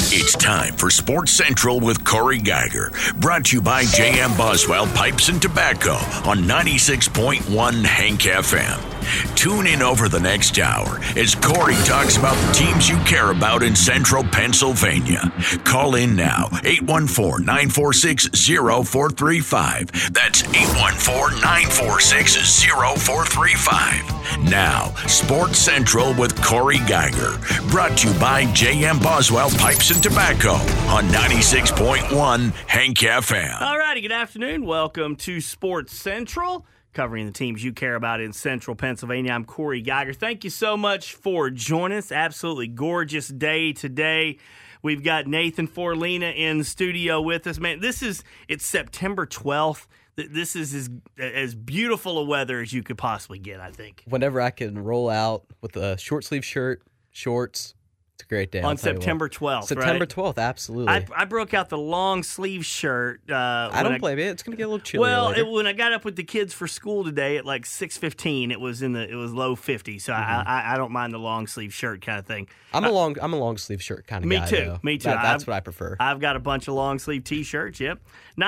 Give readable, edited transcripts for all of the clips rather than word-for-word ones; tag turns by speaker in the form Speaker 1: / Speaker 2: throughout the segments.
Speaker 1: It's time for Sports Central with Corey Geiger, brought to you by J.M. Boswell Pipes and Tobacco on 96.1 Hank FM. Tune in over the next hour as Corey talks about the teams you care about in Central Pennsylvania. Call in now, 814-946-0435. That's 814-946-0435. Now, Sports Central with Corey Geiger, brought to you by J.M. Boswell Pipes and Tobacco on 96.1 Hank FM.
Speaker 2: All righty, good afternoon. Welcome to Sports Central, covering the teams you care about in Central Pennsylvania. I'm Corey Geiger. Thank you so much for joining us. Absolutely gorgeous day today. We've got Nathan Forlina in the studio with us. Man, it's September 12th. This is as beautiful a weather as you could possibly get, I think.
Speaker 3: Whenever I can roll out with a short sleeve shirt, shorts, it's a great day.
Speaker 2: On September 12th,
Speaker 3: September
Speaker 2: right?
Speaker 3: 12th, absolutely.
Speaker 2: I broke out the long sleeve shirt.
Speaker 3: I don't blame it. It's going to get a little chilly.
Speaker 2: Well, when I got up with the kids for school today at like 6:15, it was low 50s. So I don't mind the long sleeve shirt kind of thing.
Speaker 3: I'm a long sleeve shirt kind of guy.
Speaker 2: Me too.
Speaker 3: That's what I prefer.
Speaker 2: I've got a bunch of long sleeve T-shirts. Yep.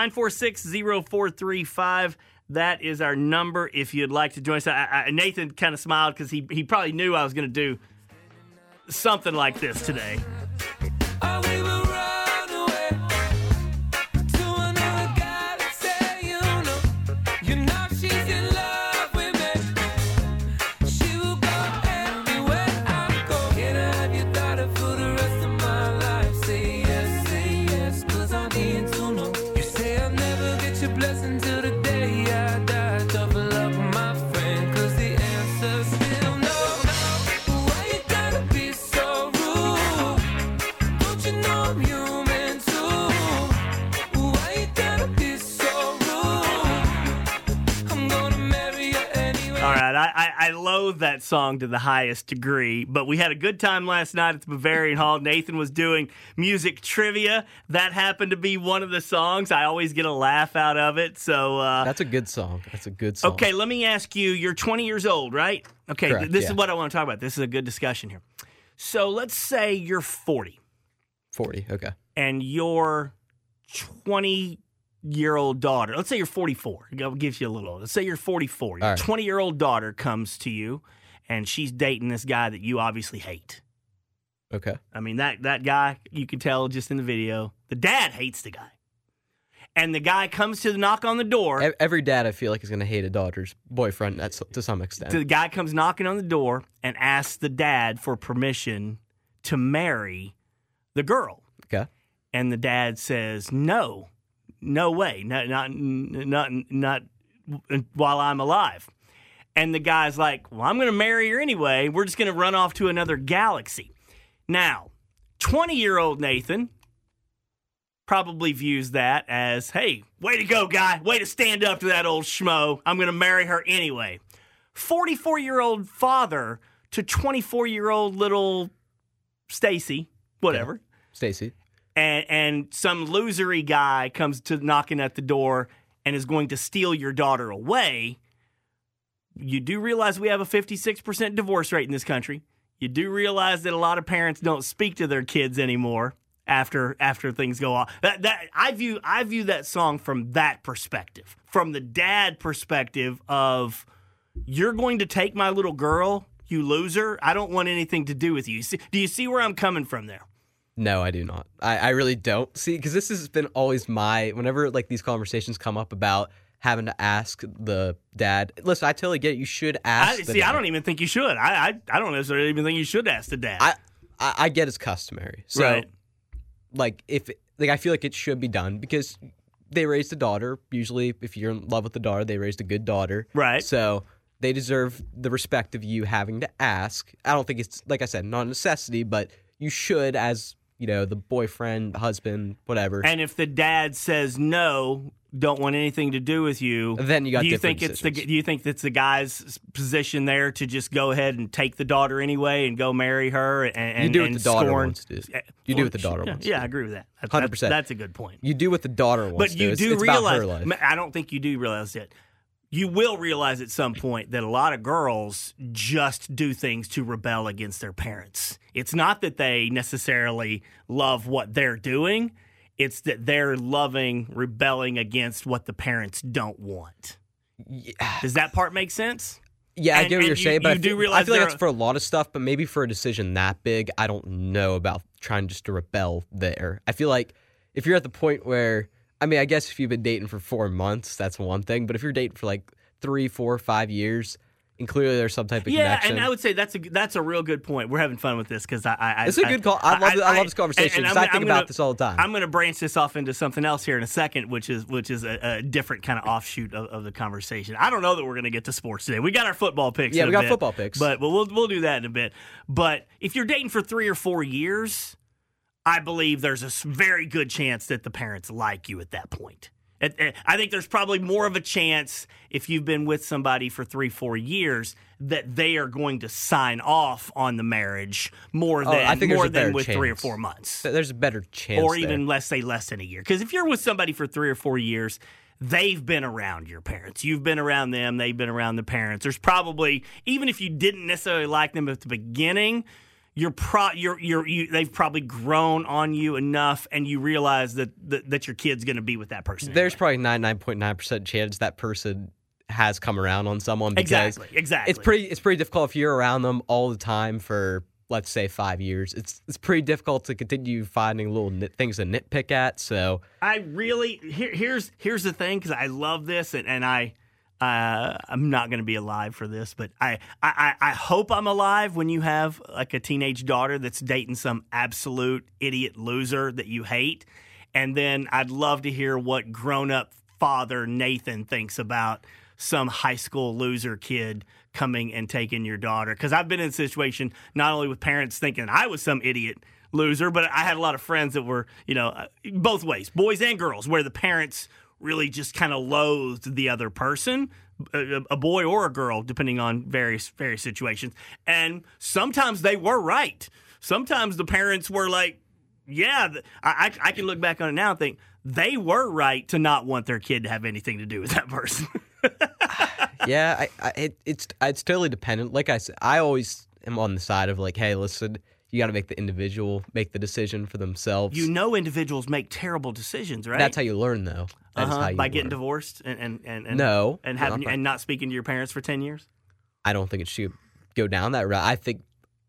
Speaker 2: 946-0435. That is our number if you'd like to join us. Nathan kind of smiled because he probably knew I was going to do something like this today. I loathe that song to the highest degree, but we had a good time last night at the Bavarian Hall. Nathan was doing music trivia. That happened to be one of the songs. I always get a laugh out of it. So
Speaker 3: that's a good song.
Speaker 2: Okay, let me ask you, you're 20 years old, right? Okay,
Speaker 3: correct,
Speaker 2: this is what I want to talk about. This is a good discussion here. So let's say you're 40.
Speaker 3: 40, okay.
Speaker 2: And your 20-year-old daughter, let's say you're 44. I'll give you a little older. Let's say you're 44. Your 20-year-old daughter comes to you, and she's dating this guy that you obviously hate.
Speaker 3: Okay.
Speaker 2: I mean, that guy, you can tell just in the video, the dad hates the guy. And the guy comes to knock on the door.
Speaker 3: Every dad, I feel like, is going to hate a daughter's boyfriend to some extent.
Speaker 2: So the guy comes knocking on the door and asks the dad for permission to marry the girl.
Speaker 3: Okay.
Speaker 2: And the dad says, no way, not while I'm alive. And the guy's like, well, I'm going to marry her anyway. We're just going to run off to another galaxy. Now, 20-year-old Nathan probably views that as, hey, way to go, guy. Way to stand up to that old schmo. I'm going to marry her anyway. 44-year-old father to 24-year-old little Stacy, whatever.
Speaker 3: Okay. Stacy.
Speaker 2: And some losery guy comes to knocking at the door and is going to steal your daughter away. You do realize we have a 56% divorce rate in this country. You do realize that a lot of parents don't speak to their kids anymore after things go on. I view that song from that perspective, from the dad perspective of, you're going to take my little girl, you loser. I don't want anything to do with you. Do you see where I'm coming from there?
Speaker 3: No, I do not. I really don't. See, because this has been always whenever like these conversations come up about having to ask the dad. Listen, I totally get it. You should ask the dad.
Speaker 2: I don't even think you should. I don't necessarily even think you should ask the dad.
Speaker 3: I get it's customary. So,
Speaker 2: right.
Speaker 3: I feel like it should be done because they raised a daughter. Usually, if you're in love with the daughter, they raised a good daughter.
Speaker 2: Right.
Speaker 3: So they deserve the respect of you having to ask. I don't think it's, like I said, not a necessity, but you should as the boyfriend, husband, whatever.
Speaker 2: And if the dad says no, don't want anything to do with you,
Speaker 3: then you got different
Speaker 2: decisions. Do you think it's the guy's position there to just go ahead and take the daughter anyway and go marry her and
Speaker 3: you do what the daughter
Speaker 2: scorn?
Speaker 3: wants to do. You do what the daughter wants to do.
Speaker 2: Yeah, I agree with that.
Speaker 3: 100%.
Speaker 2: That's a good point.
Speaker 3: You do what the daughter wants to do.
Speaker 2: But you do
Speaker 3: it's
Speaker 2: realize,
Speaker 3: about her life.
Speaker 2: I don't think you do realize it. you will realize at some point that a lot of girls just do things to rebel against their parents. It's not that they necessarily love what they're doing. It's that they're rebelling against what the parents don't want. Yeah. Does that part make sense?
Speaker 3: Yeah, I get what you're saying, but I feel like that's for a lot of stuff, but maybe for a decision that big, I don't know about trying just to rebel there. I feel like if you're at the point where, I mean, I guess if you've been dating for 4 months, that's one thing. But if you're dating for like 3, 4, 5 years, and clearly there's some type of connection.
Speaker 2: Yeah, and I would say that's a real good point. We're having fun with this because
Speaker 3: it's a good call. I love this conversation because I think about this all the time.
Speaker 2: I'm going to branch this off into something else here in a second, which is a different kind of offshoot of the conversation. I don't know that we're going to get to sports today. We got our football picks.
Speaker 3: Yeah, we got football picks,
Speaker 2: but we'll do that in a bit. But if you're dating for 3 or 4 years, I believe there's a very good chance that the parents like you at that point. I think there's probably more of a chance if you've been with somebody for 3-4 years that they are going to sign off on the marriage more than with 3 or 4 months.
Speaker 3: There's a better chance,
Speaker 2: or even less than a year. Because if you're with somebody for 3 or 4 years, they've been around your parents. You've been around them. They've been around the parents. There's probably, even if you didn't necessarily like them at the beginning, they've probably grown on you enough, and you realize that your kid's going to be with that person.
Speaker 3: There's probably 99.9% chance that person has come around on someone. Because
Speaker 2: exactly.
Speaker 3: It's pretty difficult if you're around them all the time for, let's say, 5 years. It's pretty difficult to continue finding little things to nitpick at. So
Speaker 2: here's the thing, because I love this, and I'm not going to be alive for this, but I hope I'm alive when you have like a teenage daughter that's dating some absolute idiot loser that you hate. And then I'd love to hear what grown-up father Nathan thinks about some high school loser kid coming and taking your daughter. Because I've been in a situation not only with parents thinking I was some idiot loser, but I had a lot of friends that were, both ways, boys and girls, where the parents really just kind of loathed the other person, a boy or a girl, depending on various situations. And sometimes they were right. Sometimes the parents were like, yeah, I can look back on it now and think they were right to not want their kid to have anything to do with that person.
Speaker 3: Yeah, it's totally dependent. Like I said, I always am on the side of like, hey, listen, you got to make the individual make the decision for themselves.
Speaker 2: Individuals make terrible decisions, right?
Speaker 3: That's how you learn, though.
Speaker 2: By getting divorced and not speaking to your parents for 10 years.
Speaker 3: I don't think it should go down that route. I think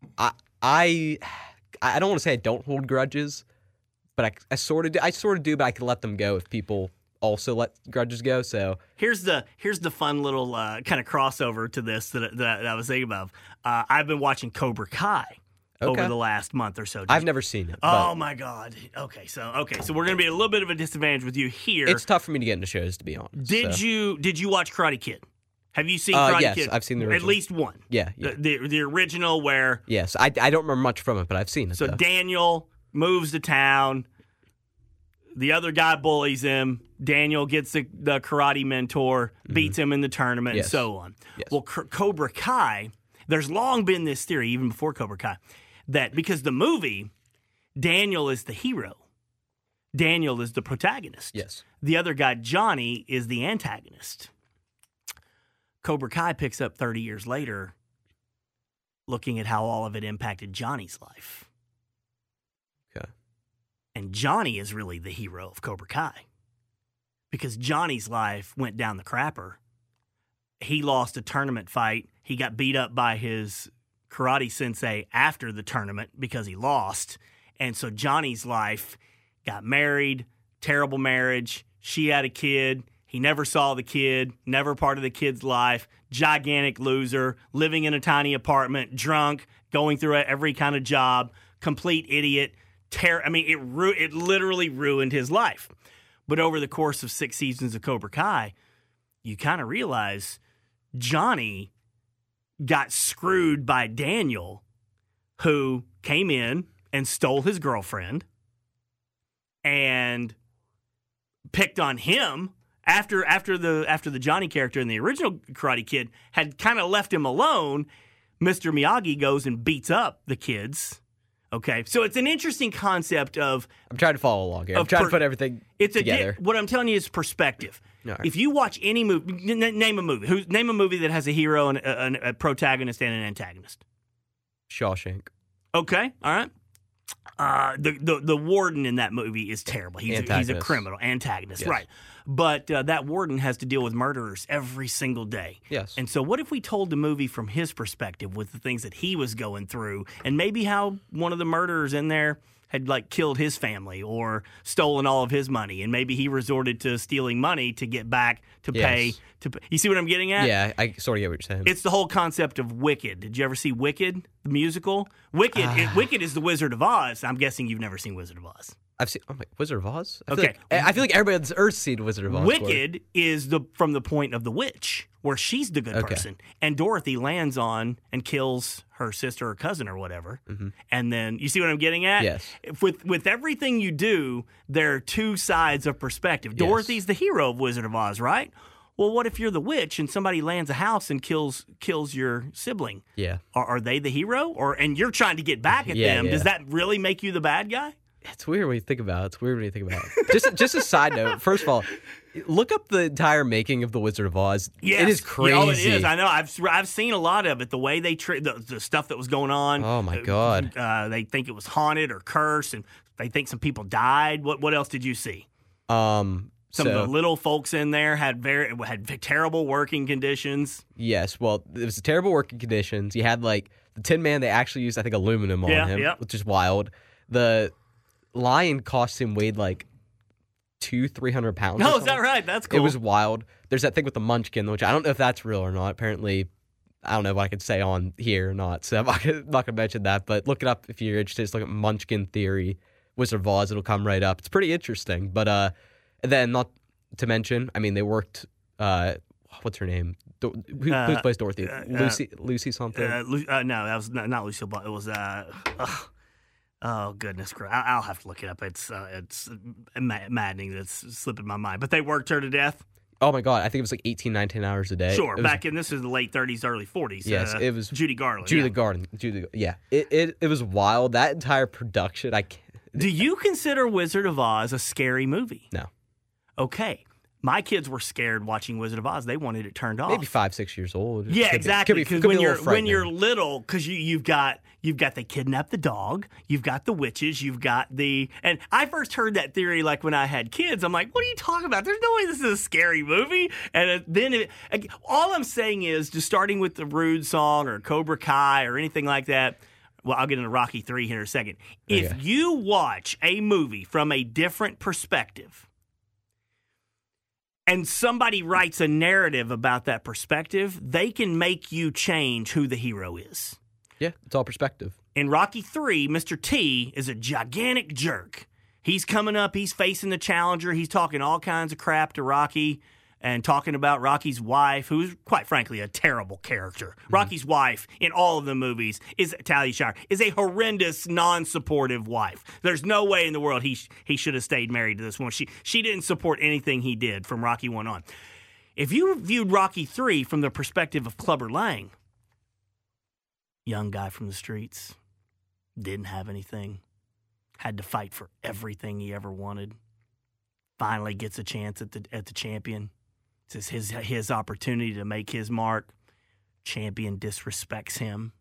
Speaker 3: I don't want to say I don't hold grudges, but I sort of do. I sort of do, but I can let them go if people also let grudges go. So
Speaker 2: here's the fun little kind of crossover to this that I was thinking of. I've been watching Cobra Kai. Okay. Over the last month or so.
Speaker 3: I've never seen it.
Speaker 2: Oh, my God. Okay, so we're going to be at a little bit of a disadvantage with you here.
Speaker 3: It's tough for me to get into shows, to be honest.
Speaker 2: Did you watch Karate Kid? Have you seen Karate Kid?
Speaker 3: Yes, I've seen the original.
Speaker 2: At least one.
Speaker 3: Yeah.
Speaker 2: The original where...
Speaker 3: Yes, I don't remember much from it, but I've seen it.
Speaker 2: So Daniel moves to town. The other guy bullies him. Daniel gets the karate mentor, beats him in the tournament, and so on. Yes. Well, Cobra Kai, there's long been this theory, even before Cobra Kai, that because the movie, Daniel is the hero. Daniel is the protagonist.
Speaker 3: Yes.
Speaker 2: The other guy, Johnny, is the antagonist. Cobra Kai picks up 30 years later, looking at how all of it impacted Johnny's life.
Speaker 3: Okay.
Speaker 2: And Johnny is really the hero of Cobra Kai. Because Johnny's life went down the crapper. He lost a tournament fight. He got beat up by his karate sensei after the tournament because he lost. And so Johnny's life got married, terrible marriage. She had a kid. He never saw the kid, never part of the kid's life, gigantic loser, living in a tiny apartment, drunk, going through every kind of job, complete idiot. It literally ruined his life. But over the course of 6 seasons of Cobra Kai, you kind of realize Johnny got screwed by Daniel, who came in and stole his girlfriend and picked on him after the Johnny character in the original Karate Kid had kind of left him alone. Mr. Miyagi goes and beats up the kids. Okay, so it's an interesting concept of...
Speaker 3: I'm trying to follow along here. I'm trying to put everything together.
Speaker 2: What I'm telling you is perspective. Right. If you watch any movie, name a movie. Name a movie that has a hero and a protagonist and an antagonist.
Speaker 3: Shawshank.
Speaker 2: Okay, all right. The warden in that movie is terrible. He's a criminal antagonist, yes. Right? But that warden has to deal with murderers every single day.
Speaker 3: Yes.
Speaker 2: And so, what if we told the movie from his perspective, with the things that he was going through, and maybe how one of the murderers in there had killed his family or stolen all of his money, and maybe he resorted to stealing money to get back to pay. You see what I'm getting at?
Speaker 3: Yeah, I sort of get what you're saying.
Speaker 2: It's the whole concept of Wicked. Did you ever see Wicked, the musical? Wicked is the Wizard of Oz. I'm guessing you've never seen Wizard of Oz.
Speaker 3: I've seen Wizard of Oz. I
Speaker 2: feel
Speaker 3: like everybody on this earth's seen Wizard of Oz.
Speaker 2: Wicked is from the point of the witch, where she's the good person, and Dorothy lands on and kills her sister or cousin or whatever. Mm-hmm. And then you see what I'm getting at?
Speaker 3: Yes.
Speaker 2: With everything you do, there are two sides of perspective.
Speaker 3: Yes.
Speaker 2: Dorothy's the hero of Wizard of Oz, right? Well, what if you're the witch and somebody lands a house and kills your sibling?
Speaker 3: Yeah.
Speaker 2: Are they the hero, and you're trying to get back at them? Yeah. Does that really make you the bad guy?
Speaker 3: It's weird when you think about it. Just a side note. First of all, look up the entire making of The Wizard of Oz.
Speaker 2: Yes.
Speaker 3: It is crazy.
Speaker 2: Oh, it is. I know. I've seen a lot of it. The way they the stuff that was going on.
Speaker 3: Oh my God.
Speaker 2: They think it was haunted or cursed, and they think some people died. What else did you see? Some of the little folks in there had terrible working conditions.
Speaker 3: Yes. Well, it was terrible working conditions. You had the Tin Man. They actually used, I think, aluminum on him, which is wild. The lion costume weighed 200-300 pounds.
Speaker 2: No, is that right? That's cool.
Speaker 3: It was wild. There's that thing with the Munchkin, which I don't know if that's real or not. Apparently, I don't know if I could say on here or not, so I'm not going to mention that. But look it up if you're interested. Just look at Munchkin Theory, Wizard of Oz. It'll come right up. It's pretty interesting. But then, not to mention, I mean, they worked. What's her name? Who plays Dorothy? Lucy something?
Speaker 2: No, that was not Lucille Ball. It was. Oh, goodness. I'll have to look it up. It's maddening that's slipping my mind. But they worked her to death?
Speaker 3: Oh, my God. I think it was 18, 19 hours a day.
Speaker 2: Sure. This is the late 30s, early 40s.
Speaker 3: Yes, it was
Speaker 2: Judy Garland.
Speaker 3: Yeah. It was wild. That entire production, I can't.
Speaker 2: Do you consider Wizard of Oz a scary movie?
Speaker 3: No.
Speaker 2: Okay. My kids were scared watching Wizard of Oz. They wanted it turned off.
Speaker 3: Maybe 5-6 years old.
Speaker 2: Yeah, exactly. Because when you're little, because you've got they kidnap the dog, you've got the witches, and I first heard that theory when I had kids. I'm like, what are you talking about? There's no way this is a scary movie. And then all I'm saying is, just starting with the Rude song or Cobra Kai or anything like that. Well, I'll get into Rocky 3 here in a second. If you watch a movie from a different perspective, and somebody writes a narrative about that perspective, they can make you change who the hero is.
Speaker 3: Yeah, it's all perspective.
Speaker 2: In Rocky 3, Mr. T is a gigantic jerk. He's coming up, he's facing the challenger, he's talking all kinds of crap to Rocky and talking about Rocky's wife, who's quite frankly a terrible character. Mm-hmm. Rocky's wife in all of the movies Talia Shire is a horrendous, non-supportive wife. There's no way in the world he should have stayed married to this woman. She didn't support anything he did from Rocky 1 on. If you viewed Rocky 3 from the perspective of Clubber Lang, young guy from the streets, didn't have anything, had to fight for everything he ever wanted, finally gets a chance at the champion. It's his opportunity to make his mark. Champion disrespects him.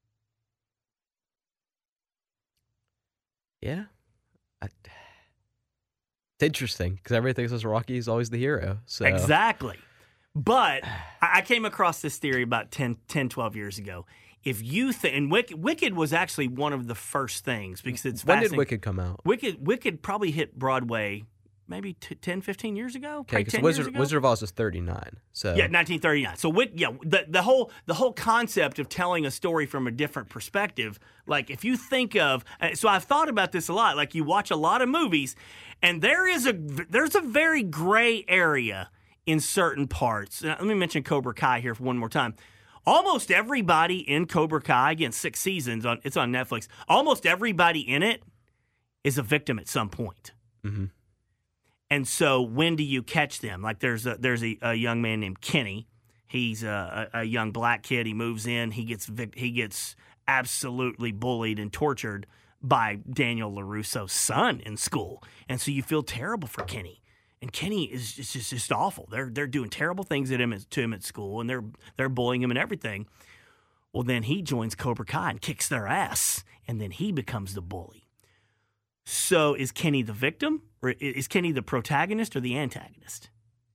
Speaker 3: Yeah. It's interesting because everybody thinks Rocky is always the hero. So.
Speaker 2: Exactly. But I came across this theory about 10, 12 years ago. If you and Wicked was actually one of the first things because it's
Speaker 3: when did Wicked come out?
Speaker 2: Wicked probably hit Broadway maybe 10, 15 years ago.
Speaker 3: Okay, because Wizard of Oz was 39. So
Speaker 2: yeah, 1939. So the whole concept of telling a story from a different perspective, if you think of, so I've thought about this a lot. You watch a lot of movies, and there's a very gray area in certain parts. Now, let me mention Cobra Kai here for one more time. Almost everybody in Cobra Kai, again, 6 seasons, it's on Netflix. Almost everybody in it is a victim at some point.
Speaker 3: Mm-hmm.
Speaker 2: And so when do you catch them? There's a young man named Kenny. He's a young black kid. He moves in. He gets absolutely bullied and tortured by Daniel LaRusso's son in school. And so you feel terrible for Kenny. And Kenny is just awful. They're doing terrible things to him at school, and they're bullying him and everything. Well, then he joins Cobra Kai and kicks their ass, and then he becomes the bully. So is Kenny the victim, or is Kenny the protagonist or the antagonist?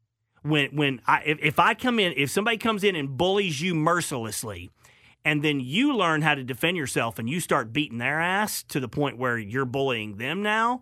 Speaker 2: If somebody comes in and bullies you mercilessly, and then you learn how to defend yourself and you start beating their ass to the point where you're bullying them now,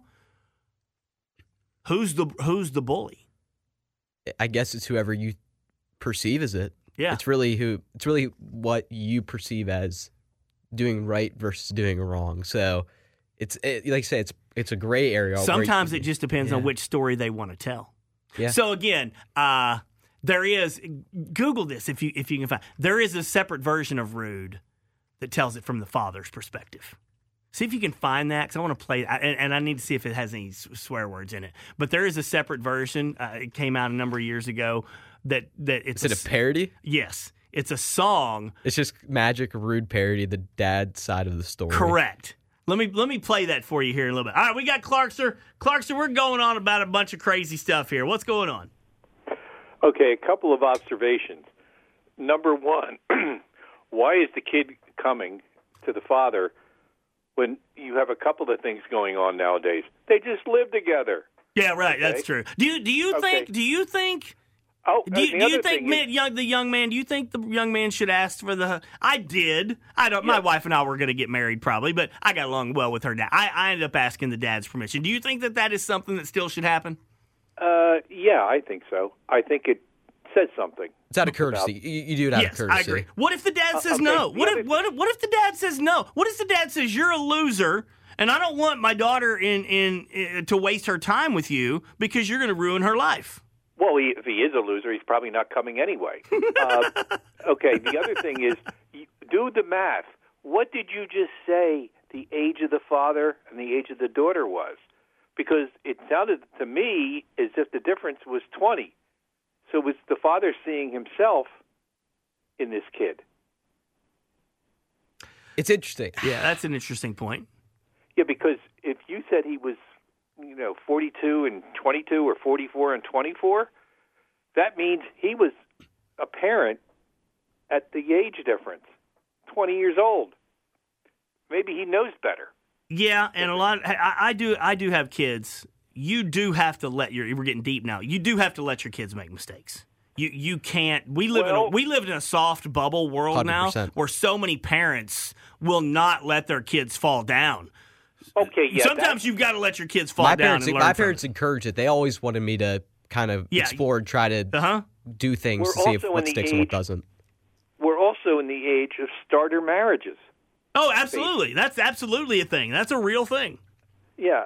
Speaker 2: who's the bully?
Speaker 3: I guess it's whoever you perceive as it.
Speaker 2: Yeah.
Speaker 3: It's really what you perceive as doing right versus doing wrong. So like I say, it's a gray area.
Speaker 2: Sometimes it just depends on which story they want to tell.
Speaker 3: Yeah.
Speaker 2: So again, there is, Google this if you can find, there is a separate version of Rude that tells it from the father's perspective. See if you can find that, because I want to play, and I need to see if it has any swear words in it. But there is a separate version. It came out a number of years ago. Is it
Speaker 3: a parody?
Speaker 2: Yes. It's a song.
Speaker 3: It's just Magic Rude parody, the dad side of the story.
Speaker 2: Correct. Let me play that for you here in a little bit. All right, we got Clarkster. Clarkster, we're going on about a bunch of crazy stuff here. What's going on?
Speaker 4: Okay, a couple of observations. Number one, why is the kid coming to the father when you have a couple of things going on nowadays? They just live together.
Speaker 2: Yeah, right. Okay. That's true. Do you think? Oh, do you think the young man? Do you think the young man should ask for the? I did. I don't. Yeah. My wife and I were going to get married probably, but I got along well with her dad. I ended up asking the dad's permission. Do you think that is something that still should happen?
Speaker 4: Yeah, I think so. I think it says something.
Speaker 3: It's out of courtesy. You do it out of courtesy.
Speaker 2: I agree. What if the dad says no? What if the dad says no? What if the dad says you're a loser? And I don't want my daughter to waste her time with you because you're going to ruin her life.
Speaker 4: Well, if he is a loser, he's probably not coming anyway. Okay, the other thing is, do the math. What did you just say the age of the father and the age of the daughter was? Because it sounded to me as if the difference was 20. So was the father seeing himself in this kid?
Speaker 3: It's interesting.
Speaker 2: Yeah, that's an interesting point.
Speaker 4: Yeah, because if you said he was, 42 and 22 or 44 and 24, that means he was a parent at the age difference, 20 years old. Maybe he knows better.
Speaker 2: Yeah, and I do have kids. You do have to we're getting deep now. You do have to let your kids make mistakes. You can't. We live in a soft bubble world 100%. Now where so many parents will not let their kids fall down.
Speaker 4: Okay, yeah.
Speaker 2: Sometimes you've got to let your kids fall down and learn.
Speaker 3: My parents encourage it. They always wanted me to kind of explore and try to do things to see what sticks and what doesn't.
Speaker 4: We're also in the age of starter marriages.
Speaker 2: Oh, absolutely. That's absolutely a thing. That's a real thing.
Speaker 4: Yeah,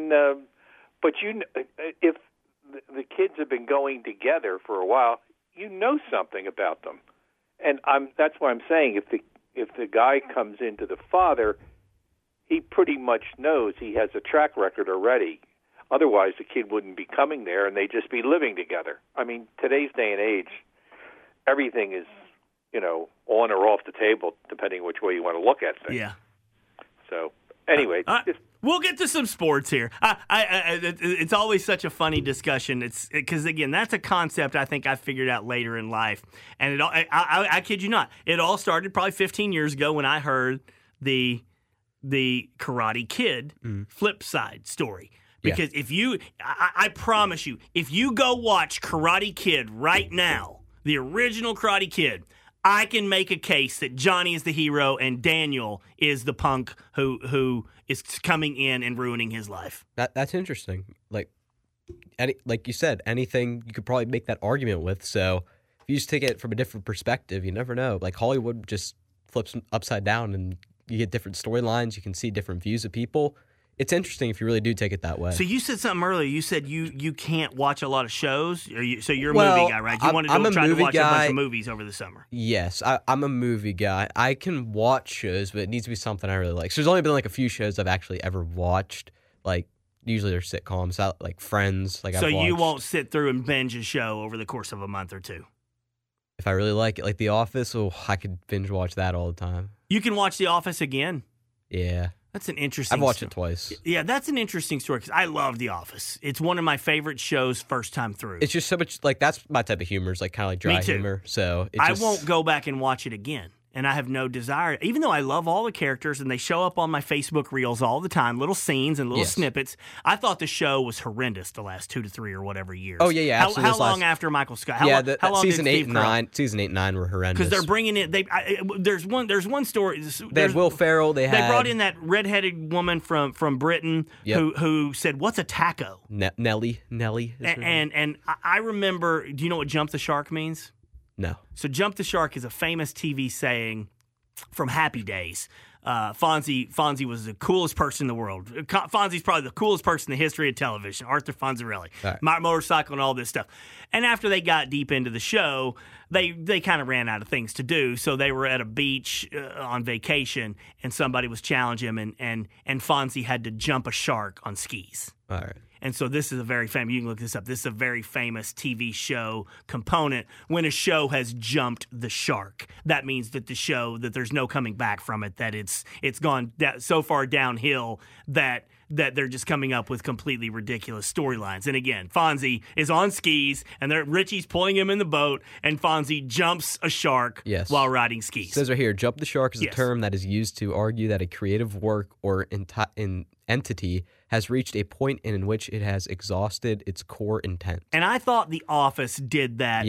Speaker 4: but if the kids have been going together for a while, you know something about them, and that's why I'm saying if the guy comes into the father, he pretty much knows he has a track record already. Otherwise, the kid wouldn't be coming there, and they'd just be living together. I mean, today's day and age, everything is, on or off the table, depending which way you want to look at things.
Speaker 2: Yeah.
Speaker 4: So, anyway.
Speaker 2: We'll get to some sports here. It's always such a funny discussion. It's because, again, that's a concept I think I figured out later in life. And I kid you not, it all started probably 15 years ago when I heard the Karate Kid flip side story. Because I promise you, if you go watch Karate Kid right now, the original Karate Kid, I can make a case that Johnny is the hero and Daniel is the punk who is coming in and ruining his life.
Speaker 3: That's interesting. Like you said, anything you could probably make that argument with. So if you just take it from a different perspective, you never know. Like Hollywood just flips upside down and you get different storylines. You can see different views of people. It's interesting if you really do take it that way.
Speaker 2: So you said something earlier. You said you can't watch a lot of shows. So you're a movie guy, right? You wanted to try to watch a bunch of movies over the summer.
Speaker 3: Yes, I'm a movie guy. I can watch shows, but it needs to be something I really like. So there's only been like a few shows I've actually ever watched. Like usually they're sitcoms, like Friends.
Speaker 2: So you won't sit through and binge a show over the course of a month or two.
Speaker 3: If I really like it, like The Office, I could binge watch that all the time.
Speaker 2: You can watch The Office again.
Speaker 3: Yeah.
Speaker 2: That's an interesting
Speaker 3: I've watched it twice.
Speaker 2: Yeah, that's an interesting story because I love The Office. It's one of my favorite shows first time through.
Speaker 3: It's just so much, like, that's my type of humor. It's like kind of like dry humor. So
Speaker 2: I won't go back and watch it again. And I have no desire, even though I love all the characters and they show up on my Facebook reels all the time, little scenes and little snippets. I thought the show was horrendous the last 2 to 3 or whatever years.
Speaker 3: Oh, yeah, absolutely.
Speaker 2: How long after Michael Scott?
Speaker 3: How long season 8 and 9? Season 8 and 9 were horrendous.
Speaker 2: Because they're bringing in, there's one story.
Speaker 3: They had Will Ferrell. They
Speaker 2: brought in that redheaded woman from Britain who said, "What's a taco?"
Speaker 3: Nellie.
Speaker 2: And I remember, do you know what jump the shark means?
Speaker 3: No.
Speaker 2: So jump the shark is a famous TV saying from Happy Days. Fonzie was the coolest person in the world. Fonzie's probably the coolest person in the history of television, Arthur Fonzarelli. Right. Motorcycle and all this stuff. And after they got deep into the show, they kind of ran out of things to do. So they were at a beach on vacation, and somebody was challenging him, and Fonzie had to jump a shark on skis.
Speaker 3: All right.
Speaker 2: And so this is a very famous, you can look this up, this is a very famous TV show component. When a show has jumped the shark, that means that that there's no coming back from it, that it's gone so far downhill that they're just coming up with completely ridiculous storylines. And again, Fonzie is on skis, and Richie's pulling him in the boat, and Fonzie jumps a shark while riding skis.
Speaker 3: It says right here, jump the shark is a term that is used to argue that a creative work or entity has reached a point in which it has exhausted its core intent.
Speaker 2: And I thought The Office did that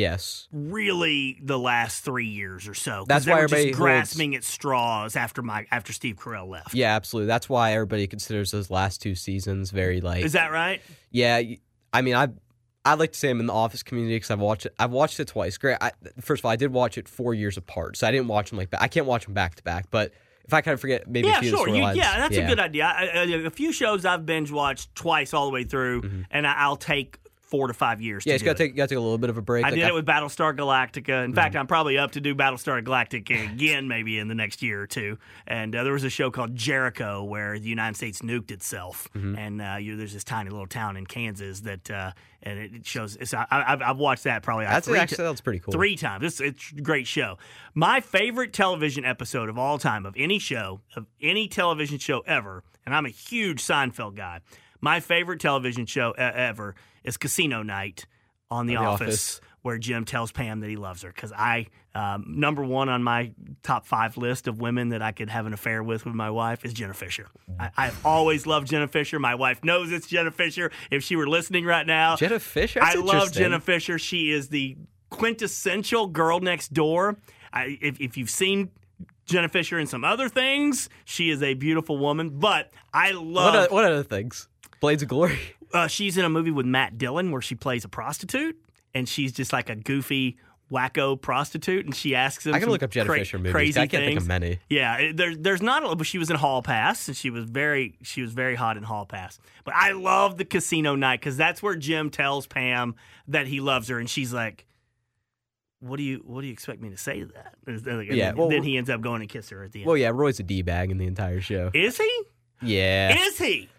Speaker 2: really the last 3 years or so.
Speaker 3: That's why everybody
Speaker 2: just grasping at straws after Steve Carell left.
Speaker 3: Yeah, absolutely. That's why everybody considers those last 2 seasons very like...
Speaker 2: Is that right?
Speaker 3: Yeah. I mean, I'd like to say I'm in the Office community because I've watched it twice. Great. First of all, I did watch it 4 years apart, so I didn't watch them I can't watch them back to back, but... If I kind of forget, maybe a few of the storylines.
Speaker 2: That's a good idea. A few shows I've binge watched twice all the way through, and I'll take 4 to 5 years.
Speaker 3: Yeah, you got to take a little bit of a break.
Speaker 2: I did it with Battlestar Galactica. In fact, I'm probably up to do Battlestar Galactica again, maybe in the next year or two. And there was a show called Jericho where the United States nuked itself, and there's this tiny little town in Kansas that, and it shows. I've watched that probably.
Speaker 3: That's pretty cool.
Speaker 2: 3 times. It's a great show. My favorite television episode of all time of any television show ever, and I'm a huge Seinfeld guy. My favorite television show ever is Casino Night on The Office, where Jim tells Pam that he loves her. Because number one on my top 5 list of women that I could have an affair with my wife is Jenna Fisher. I've always loved Jenna Fisher. My wife knows it's Jenna Fisher. If she were listening right now,
Speaker 3: Jenna Fisher. That's
Speaker 2: love Jenna Fisher. She is the quintessential girl next door. If you've seen Jenna Fisher in some other things, she is a beautiful woman. But I love
Speaker 3: what other things? Blades of Glory.
Speaker 2: She's in a movie with Matt Dillon where she plays a prostitute, and she's just like a goofy, wacko prostitute, and she asks him.
Speaker 3: I can look up Jenna Fisher movies.
Speaker 2: Crazy
Speaker 3: I can't
Speaker 2: things.
Speaker 3: think of many.
Speaker 2: Yeah, there's not a, but she was in Hall Pass, and she was very hot in Hall Pass. But I love the Casino Night because that's where Jim tells Pam that he loves her, and she's like, What do you expect me to say to that? Then he ends up going and kiss her at the end.
Speaker 3: Well, yeah, Roy's a D-bag in the entire show.
Speaker 2: Is he?
Speaker 3: Yeah.
Speaker 2: Is he?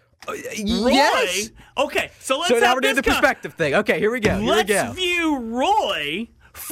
Speaker 3: Yes.
Speaker 2: Roy? Okay, so
Speaker 3: now we're doing the perspective thing. Okay, here we go.
Speaker 2: Let's view Roy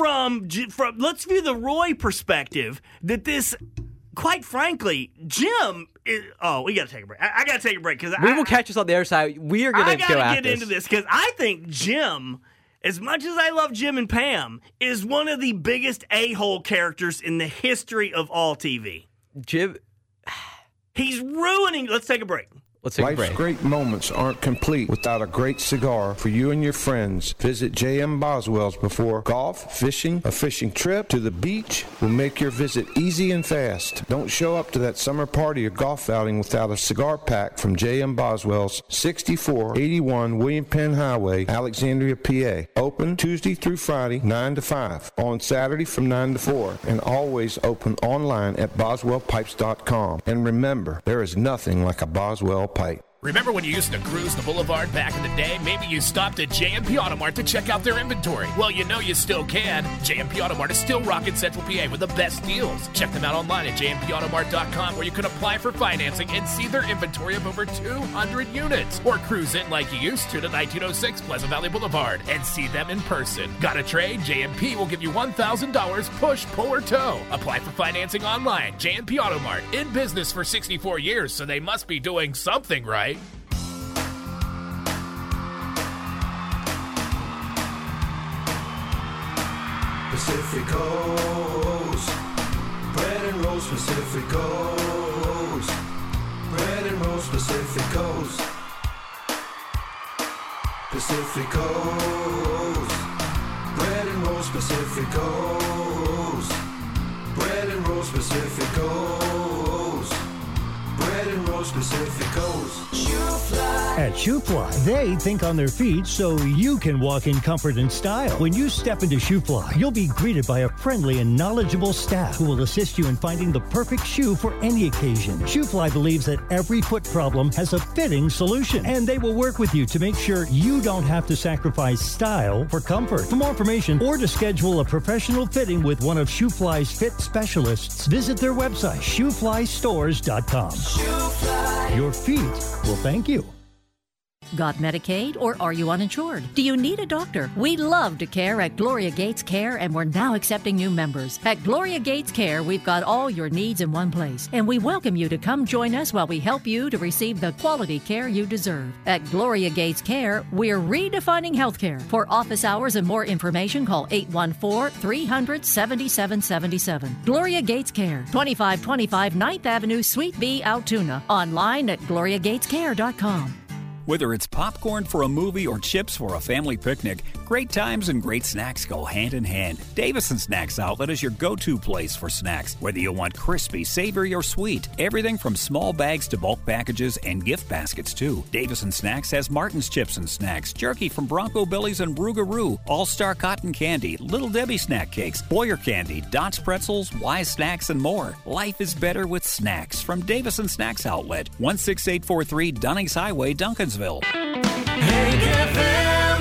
Speaker 2: let's view the Roy perspective that this, quite frankly, Jim is. Oh, we got to take a break. I got to take a break because
Speaker 3: we will catch us on the other side. We are going to go
Speaker 2: get into this because I think Jim, as much as I love Jim and Pam, is one of the biggest a-hole characters in the history of all TV.
Speaker 3: Jim,
Speaker 2: he's ruining. Let's take a break.
Speaker 5: Life's great moments aren't complete without a great cigar for you and your friends. Visit J.M. Boswell's before golf, fishing, a fishing trip to the beach will make your visit easy and fast. Don't show up to that summer party or golf outing without a cigar pack from J.M. Boswell's, 6481 William Penn Highway, Alexandria, PA. Open Tuesday through Friday, 9 to 5. On Saturday from 9 to 4. And always open online at boswellpipes.com. And remember, there is nothing like a Boswell pipe.
Speaker 6: Remember when you used to cruise the boulevard back in the day? Maybe you stopped at J&P Auto Mart to check out their inventory. Well, you know you still can. J&P Auto Mart is still rocking Central PA with the best deals. Check them out online at jmpautomart.com, where you can apply for financing and see their inventory of over 200 units. Or cruise in like you used to 1906 Pleasant Valley Boulevard and see them in person. Got a trade? J&P will give you $1,000 push, pull, or tow. Apply for financing online. J&P Auto Mart, in business for 64 years, so they must be doing something right.
Speaker 7: Pacificos, bread and rolls Pacificos, bread and rolls Pacificos, Pacificos, bread and rolls Pacificos, bread and rolls Pacificos, bread and rolls Pacificos.
Speaker 8: At ShoeFly, they think on their feet so you can walk in comfort and style. When you step into ShoeFly, you'll be greeted by a friendly and knowledgeable staff who will assist you in finding the perfect shoe for any occasion. ShoeFly believes that every foot problem has a fitting solution, and they will work with you to make sure you don't have to sacrifice style for comfort. For more information or to schedule a professional fitting with one of ShoeFly's fit specialists, visit their website, shoeflystores.com. ShoeFly. Your feet will thank you.
Speaker 9: Got Medicaid or are you uninsured? Do you need a doctor? We love to care at Gloria Gates Care, and we're now accepting new members. At Gloria Gates Care, we've got all your needs in one place, and we welcome you to come join us while we help you to receive the quality care you deserve. At Gloria Gates Care, we're redefining healthcare. For office hours and more information, call 814-300-7777. Gloria Gates Care, 2525 9th Avenue, Suite B, Altoona. Online at gloriagatescare.com.
Speaker 10: Whether it's popcorn for a movie or chips for a family picnic, great times and great snacks go hand in hand. Davison Snacks Outlet is your go-to place for snacks. Whether you want crispy, savory, or sweet, everything from small bags to bulk packages and gift baskets too. Davison Snacks has Martin's Chips and Snacks, jerky from Bronco Billy's and Rougarou, All-Star Cotton Candy, Little Debbie Snack Cakes, Boyer Candy, Dots Pretzels, Wise Snacks, and more. Life is better with snacks from Davison Snacks Outlet, 16843 Dunnings Highway, Duncansville.
Speaker 2: Hank FM.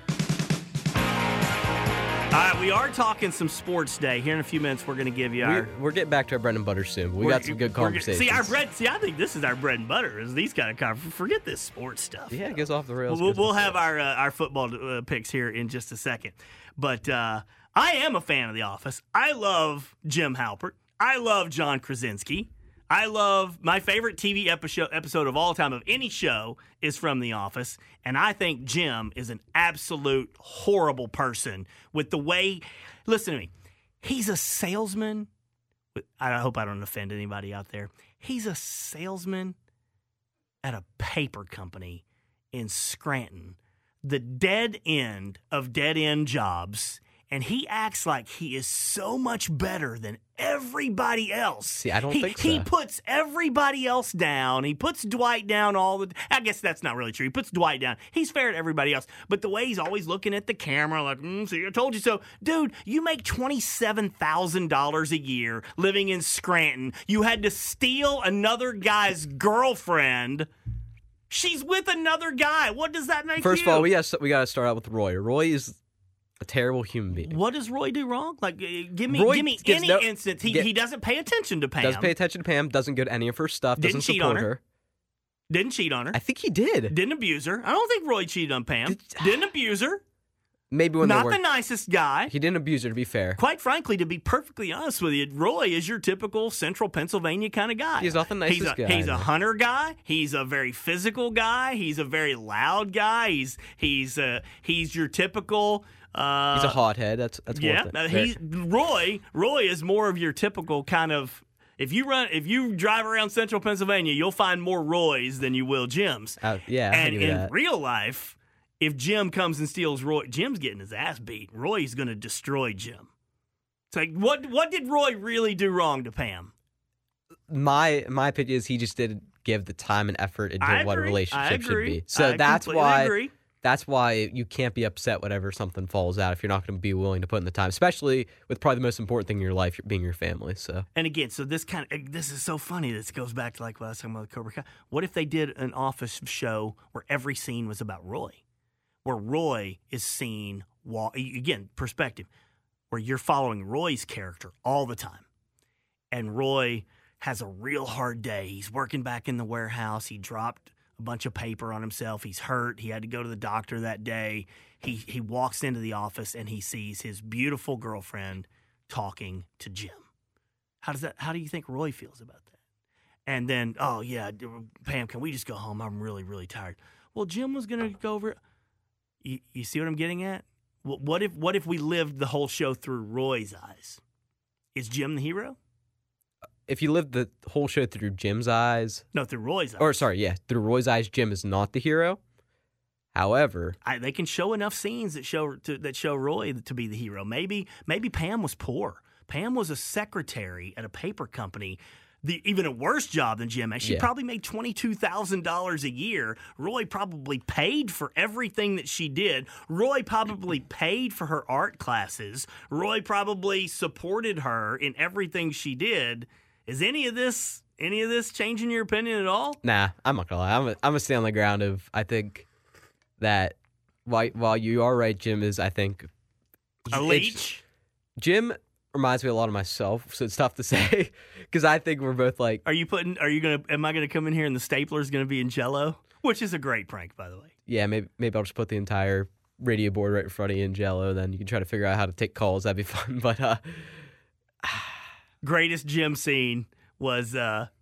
Speaker 2: All right, we are talking some sports day. Here in a few minutes, we're going to give you
Speaker 3: We're getting back to our bread and butter soon. We got some good conversations.
Speaker 2: I think this is our bread and butter, is these kind of conversations. Forget this sports stuff.
Speaker 3: Yeah, it goes off the rails.
Speaker 2: We'll have our football picks here in just a second. But I am a fan of The Office. I love Jim Halpert. I love John Krasinski. I love my favorite TV episode of all time of any show is from The Office, and I think Jim is an absolute horrible person with the way. Listen to me, he's a salesman. I hope I don't offend anybody out there. He's a salesman at a paper company in Scranton, the dead end of dead end jobs. And he acts like he is so much better than everybody else.
Speaker 3: See, I don't think so.
Speaker 2: He puts everybody else down. He puts Dwight down I guess that's not really true. He puts Dwight down. He's fair to everybody else. But the way he's always looking at the camera like, see, I told you so. Dude, you make $27,000 a year living in Scranton. You had to steal another guy's girlfriend. She's with another guy. What does that make you?
Speaker 3: First of all, we got to start out with Roy. Roy is a terrible human being.
Speaker 2: What does Roy do wrong? Like, give me any instance. He doesn't pay attention to Pam.
Speaker 3: Doesn't pay attention to Pam. Doesn't get any of her stuff. Doesn't support her.
Speaker 2: Didn't cheat on her.
Speaker 3: I think he did.
Speaker 2: Didn't abuse her. I don't think Roy cheated on Pam. Didn't abuse her.
Speaker 3: Maybe when
Speaker 2: not the nicest guy.
Speaker 3: He didn't abuse her, to be fair.
Speaker 2: Quite frankly, to be perfectly honest with you, Roy is your typical central Pennsylvania kind of guy.
Speaker 3: He's not the nicest guy.
Speaker 2: He's a hunter guy. He's a very physical guy. He's a very loud guy. He's your typical.
Speaker 3: He's a hothead. That's
Speaker 2: Roy is more of your typical kind of. If you drive around central Pennsylvania, you'll find more Roys than you will Jims.
Speaker 3: And
Speaker 2: in real life, if Jim comes and steals Roy, Jim's getting his ass beat. Roy's going to destroy Jim. It's like, what did Roy really do wrong to Pam?
Speaker 3: My opinion is he just didn't give the time and effort into what a relationship should be. So that's why.
Speaker 2: Agree.
Speaker 3: that's why you can't be upset whenever something falls out if you're not going to be willing to put in the time, especially with probably the most important thing in your life being your family. So,
Speaker 2: and again, so this is so funny. This goes back to like what I was talking about with Cobra Kai. What if they did an Office show where every scene was about Roy, where Roy is seen, again, perspective, where you're following Roy's character all the time, and Roy has a real hard day. He's working back in the warehouse. He dropped a bunch of paper on himself. He's hurt. He had to go to the doctor that day. He walks into the office and he sees his beautiful girlfriend talking to Jim. How do you think Roy feels about that? And then, oh yeah, Pam, can we just go home? I'm really, really tired. Well, Jim was going to go over. You see what I'm getting at? What if we lived the whole show through Roy's eyes? Is Jim the hero?
Speaker 3: If you lived the whole show through Jim's eyes...
Speaker 2: No, through Roy's eyes.
Speaker 3: Or, sorry, yeah, through Roy's eyes, Jim is not the hero. However...
Speaker 2: they can show enough scenes that show Roy to be the hero. Maybe Pam was poor. Pam was a secretary at a paper company, even a worse job than Jim. She probably made $22,000 a year. Roy probably paid for everything that she did. Roy probably paid for her art classes. Roy probably supported her in everything she did. Is any of this changing your opinion at all?
Speaker 3: Nah, I'm not gonna lie. I'm gonna stay on the ground of I think that while you are right, Jim is I think
Speaker 2: a leech.
Speaker 3: Jim reminds me a lot of myself, so it's tough to say because I think we're both like.
Speaker 2: Am I gonna come in here and the stapler's gonna be in Jell-O, which is a great prank, by the way.
Speaker 3: Yeah, maybe I'll just put the entire radio board right in front of you in Jell-O. Then you can try to figure out how to take calls. That'd be fun, but.
Speaker 2: Greatest Jim scene was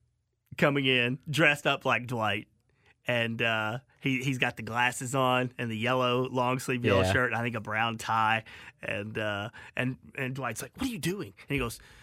Speaker 2: coming in dressed up like Dwight, and he's got the glasses on and the yellow long sleeve yellow shirt, and I think a brown tie, and Dwight's like, "What are you doing?" And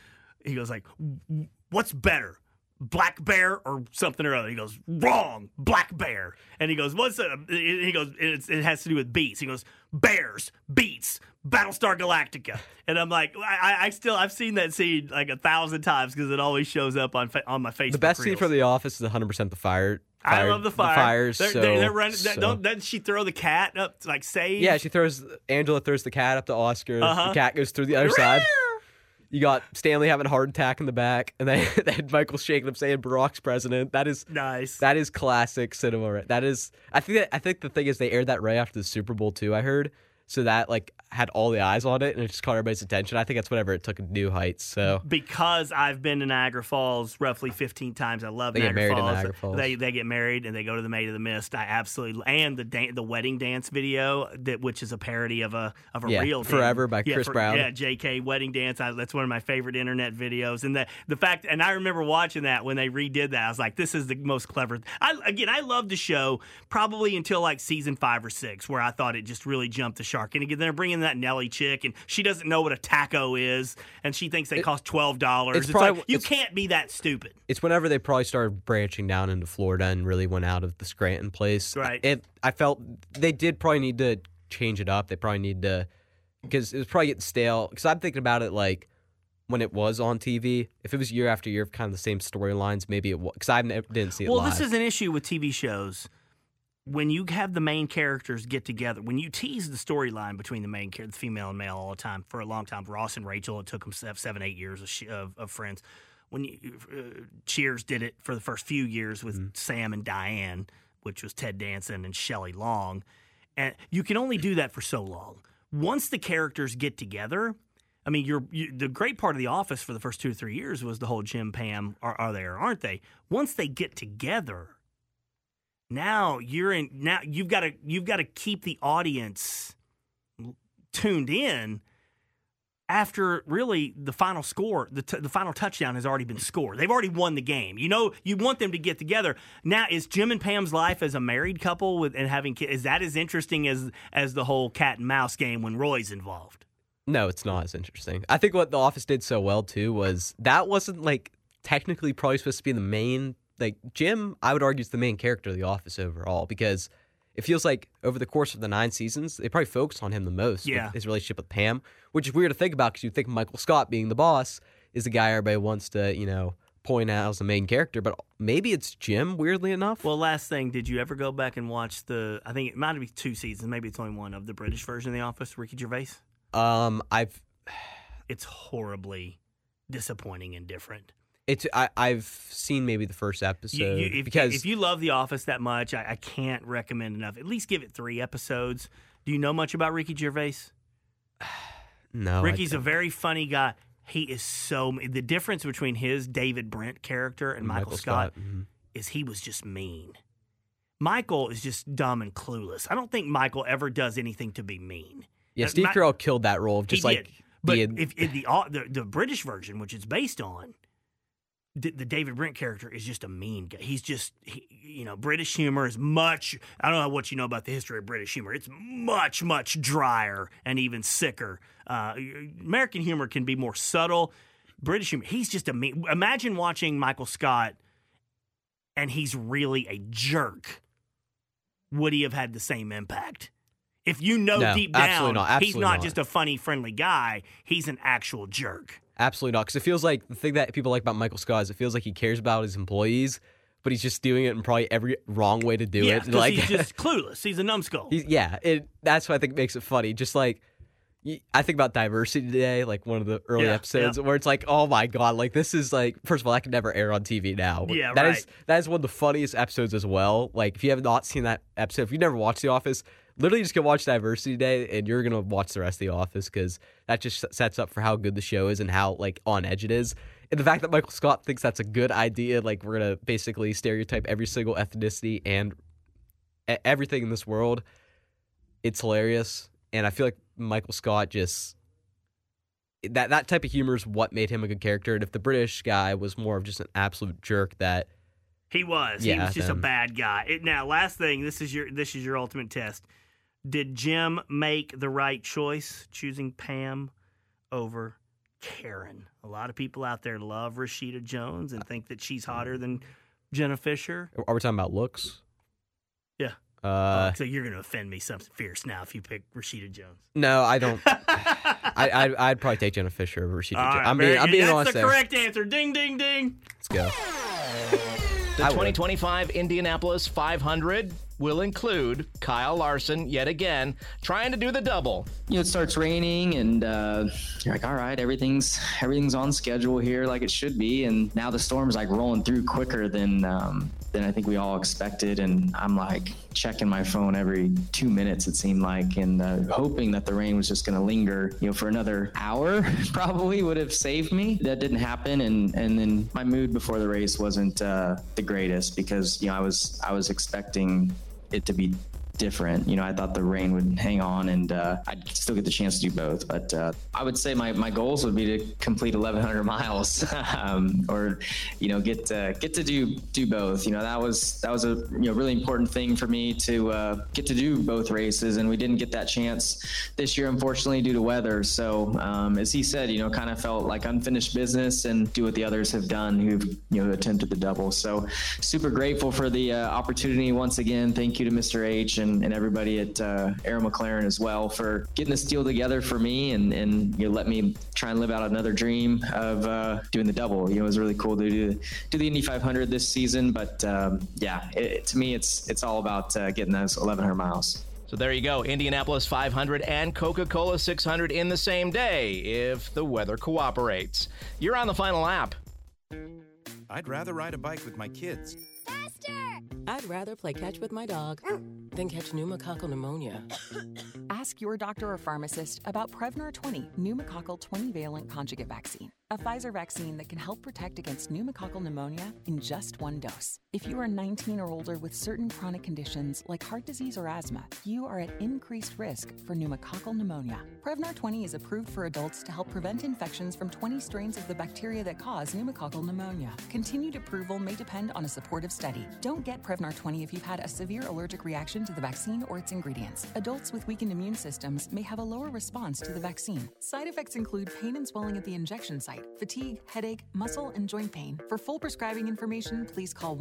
Speaker 2: he goes like, "What's better, Black Bear or something or other?" He goes, "Wrong, Black Bear." And he goes, "What's it?" He goes, "It has to do with beats." He goes, "Bears, beats, Battlestar Galactica." And I'm like, I've seen that scene like 1,000 times because it always shows up on my Facebook.
Speaker 3: The best
Speaker 2: reels.
Speaker 3: scene from The Office is 100% the fire.
Speaker 2: I love the fire.
Speaker 3: The fires.
Speaker 2: They're running. Doesn't she throw the cat up to like save?
Speaker 3: Yeah, Angela throws the cat up to Oscar. The cat goes through the other side. You got Stanley having a heart attack in the back, and then Michael shaking him saying Barack's president. That is
Speaker 2: nice.
Speaker 3: That is classic cinema. Right? That is. I think the thing is they aired that right after the Super Bowl too. I heard. So that like had all the eyes on it, and it just caught everybody's attention. I think that's whenever it took new heights. So
Speaker 2: because I've been to Niagara Falls roughly 15 times, I love Niagara Falls. They get married and they go to the Maid of the Mist. I absolutely and the wedding dance video which is a parody of a real
Speaker 3: Forever by Chris Brown.
Speaker 2: Yeah, JK wedding dance. That's one of my favorite internet videos. And the fact, and I remember watching that when they redid that. I was like, this is the most clever. I loved the show probably until like season 5 or 6, where I thought it just really jumped the shark. And again, they're bringing that Nelly chick, and she doesn't know what a taco is, and she thinks they cost $12. It's like, you can't be that stupid.
Speaker 3: It's whenever they probably started branching down into Florida and really went out of the Scranton place.
Speaker 2: Right.
Speaker 3: I felt they did probably need to change it up. They probably need to, because it was probably getting stale. Because I'm thinking about it like when it was on TV. If it was year after year of kind of the same storylines, maybe it was. Because I didn't see it live.
Speaker 2: Well, this is an issue with TV shows. When you have the main characters get together, when you tease the storyline between the female and male all the time, for a long time, Ross and Rachel, it took them 7-8 years of Friends. When Cheers did it for the first few years with Sam and Diane, which was Ted Danson and Shelley Long, and you can only do that for so long. Once the characters get together, I mean, the great part of The Office for the first 2 or 3 years was the whole Jim, Pam, are they or aren't they? Once they get together. Now you've got to keep the audience tuned in after really the final score, the final touchdown has already been scored. They've already won the game. You know, you want them to get together. Now, is Jim and Pam's life as a married couple and having kids, is that as interesting as the whole cat and mouse game when Roy's involved?
Speaker 3: No, it's not as interesting. I think what The Office did so well too was that wasn't like technically probably supposed to be the main. Like, Jim, I would argue, is the main character of The Office overall, because it feels like over the course of the 9 seasons, they probably focused on him the most with his relationship with Pam, which is weird to think about because you think Michael Scott being the boss is the guy everybody wants to, point out as the main character, but maybe it's Jim, weirdly enough.
Speaker 2: Well, last thing, did you ever go back and watch I think it might be 2 seasons, maybe it's only one, of the British version of The Office, Ricky Gervais? It's horribly disappointing and different.
Speaker 3: I've seen maybe the first episode.
Speaker 2: If you love The Office that much, I can't recommend enough. At least give it 3 episodes. Do you know much about Ricky Gervais?
Speaker 3: No.
Speaker 2: Ricky's a very funny guy. He is the difference between his David Brent character and Michael Scott is he was just mean. Michael is just dumb and clueless. I don't think Michael ever does anything to be mean.
Speaker 3: Yeah, Steve Carell killed that role of just like.
Speaker 2: Did. But if in the British version, which it's based on, the David Brent character is just a mean guy. He's just, British humor is much, I don't know what you know about the history of British humor. It's much, much drier and even sicker. American humor can be more subtle. British humor, he's just a mean. Imagine watching Michael Scott and he's really a jerk. Would he have had the same impact? If you know deep down, he's not just a funny, friendly guy. He's an actual jerk.
Speaker 3: Absolutely not. Because it feels like the thing that people like about Michael Scott is it feels like he cares about his employees, but he's just doing it in probably every wrong way to do it.
Speaker 2: Like, he's just clueless. He's a numbskull.
Speaker 3: That's what I think makes it funny. Just like, I think about Diversity Today, like one of the early episodes, where it's like, oh my God, like this is like, first of all, that could never air on TV now.
Speaker 2: Yeah,
Speaker 3: that is one of the funniest episodes as well. Like, if you have not seen that episode, if you've never watched The Office, literally just go watch Diversity Day and you're going to watch the rest of The Office because that just sets up for how good the show is and how like on edge it is. And the fact that Michael Scott thinks that's a good idea, like we're going to basically stereotype every single ethnicity and everything in this world, it's hilarious. And I feel like Michael Scott just, that type of humor is what made him a good character. And if the British guy was more of just an absolute jerk that,
Speaker 2: he was just a bad guy. Now, last thing, this is your ultimate test. Did Jim make the right choice choosing Pam over Karen? A lot of people out there love Rashida Jones and think that she's hotter than Jenna Fisher.
Speaker 3: Are we talking about looks?
Speaker 2: Yeah. So you're going to offend me something fierce now if you pick Rashida Jones.
Speaker 3: No, I don't. I'd probably take Jenna Fisher over Rashida Jones. I'm being honest.
Speaker 2: That's the correct answer. Ding, ding, ding.
Speaker 3: Let's go.
Speaker 6: The 2025 Indianapolis 500 will include Kyle Larson, yet again, trying to do the double.
Speaker 11: It starts raining and you're like, all right, everything's on schedule here like it should be. And now the storm's like rolling through quicker than I think we all expected. And I'm like checking my phone every 2 minutes, it seemed like, and hoping that the rain was just going to linger, for another hour probably would have saved me. That didn't happen. And then my mood before the race wasn't the greatest because, I was expecting it to be different. I thought the rain would hang on and I'd still get the chance to do both. But I would say my goals would be to complete 1,100 miles or, get to do both. That was a really important thing for me to get to do both races. And we didn't get that chance this year, unfortunately, due to weather. So as he said, kind of felt like unfinished business and do what the others have done who've, attempted the double. So super grateful for the opportunity once again. Thank you to Mr. H and everybody at Arrow McLaren as well for getting this deal together for me and let me try and live out another dream of doing the double. It was really cool to do the Indy 500 this season, but to me it's all about getting those 1,100 miles.
Speaker 6: So there you go, Indianapolis 500 and Coca-Cola 600 in the same day if the weather cooperates. You're on the final lap.
Speaker 12: I'd rather ride a bike with my kids.
Speaker 13: Faster! I'd rather play catch with my dog than catch pneumococcal pneumonia.
Speaker 14: Ask your doctor or pharmacist about Prevnar 20 pneumococcal 20-valent conjugate vaccine, a Pfizer vaccine that can help protect against pneumococcal pneumonia in just one dose. If you are 19 or older with certain chronic conditions like heart disease or asthma, you are at increased risk for pneumococcal pneumonia. Prevnar 20 is approved for adults to help prevent infections from 20 strains of the bacteria that cause pneumococcal pneumonia. Continued approval may depend on a supportive study. Don't get Prevnar 20 if you've had a severe allergic reaction to the vaccine or its ingredients. Adults with weakened immune systems may have a lower response to the vaccine. Side effects include pain and swelling at the injection site, fatigue, headache, muscle, and joint pain. For full prescribing information, please call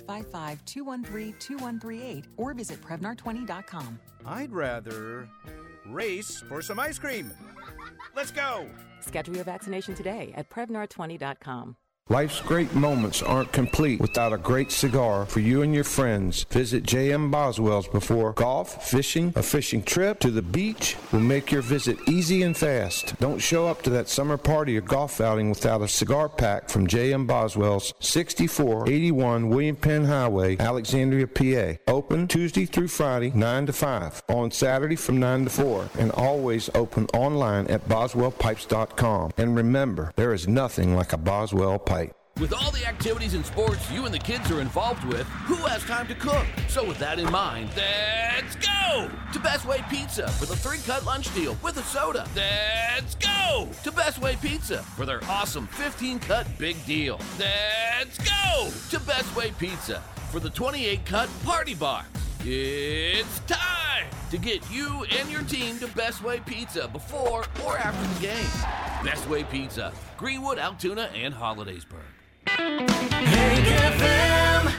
Speaker 14: 1-855-213-2138 or visit Prevnar20.com.
Speaker 12: I'd rather race for some ice cream. Let's go!
Speaker 13: Schedule your vaccination today at Prevnar20.com.
Speaker 5: Life's great moments aren't complete without a great cigar for you and your friends. Visit J.M. Boswell's before golf, fishing, a fishing trip to the beach will make your visit easy and fast. Don't show up to that summer party or golf outing without a cigar pack from J.M. Boswell's, 6481 William Penn Highway, Alexandria, PA. Open Tuesday through Friday, 9 to 5. On Saturday from 9 to 4. And always open online at boswellpipes.com. And remember, there is nothing like a Boswell pipe.
Speaker 15: With all the activities and sports you and the kids are involved with, who has time to cook? So with that in mind, let's go to Best Way Pizza for the 3-cut lunch deal with a soda. Let's go to Best Way Pizza for their awesome 15-cut big deal. Let's go to Best Way Pizza for the 28-cut party box. It's time to get you and your team to Best Way Pizza before or after the game. Best Way Pizza, Greenwood, Altoona, and Hollidaysburg.
Speaker 7: Hank FM.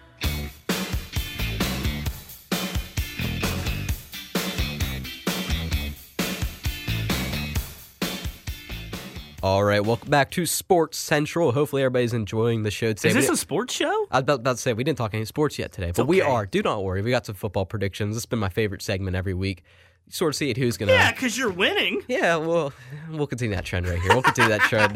Speaker 3: All right, welcome back to Sports Central. Hopefully everybody's enjoying the show today.
Speaker 2: Is this a sports show?
Speaker 3: I was about to say, we didn't talk any sports yet today, but we are. Do not worry. We got some football predictions. This has been my favorite segment every week. You sort of see it who's going to...
Speaker 2: Yeah, because you're winning.
Speaker 3: Yeah, well, we'll continue that trend right here. We'll continue that trend.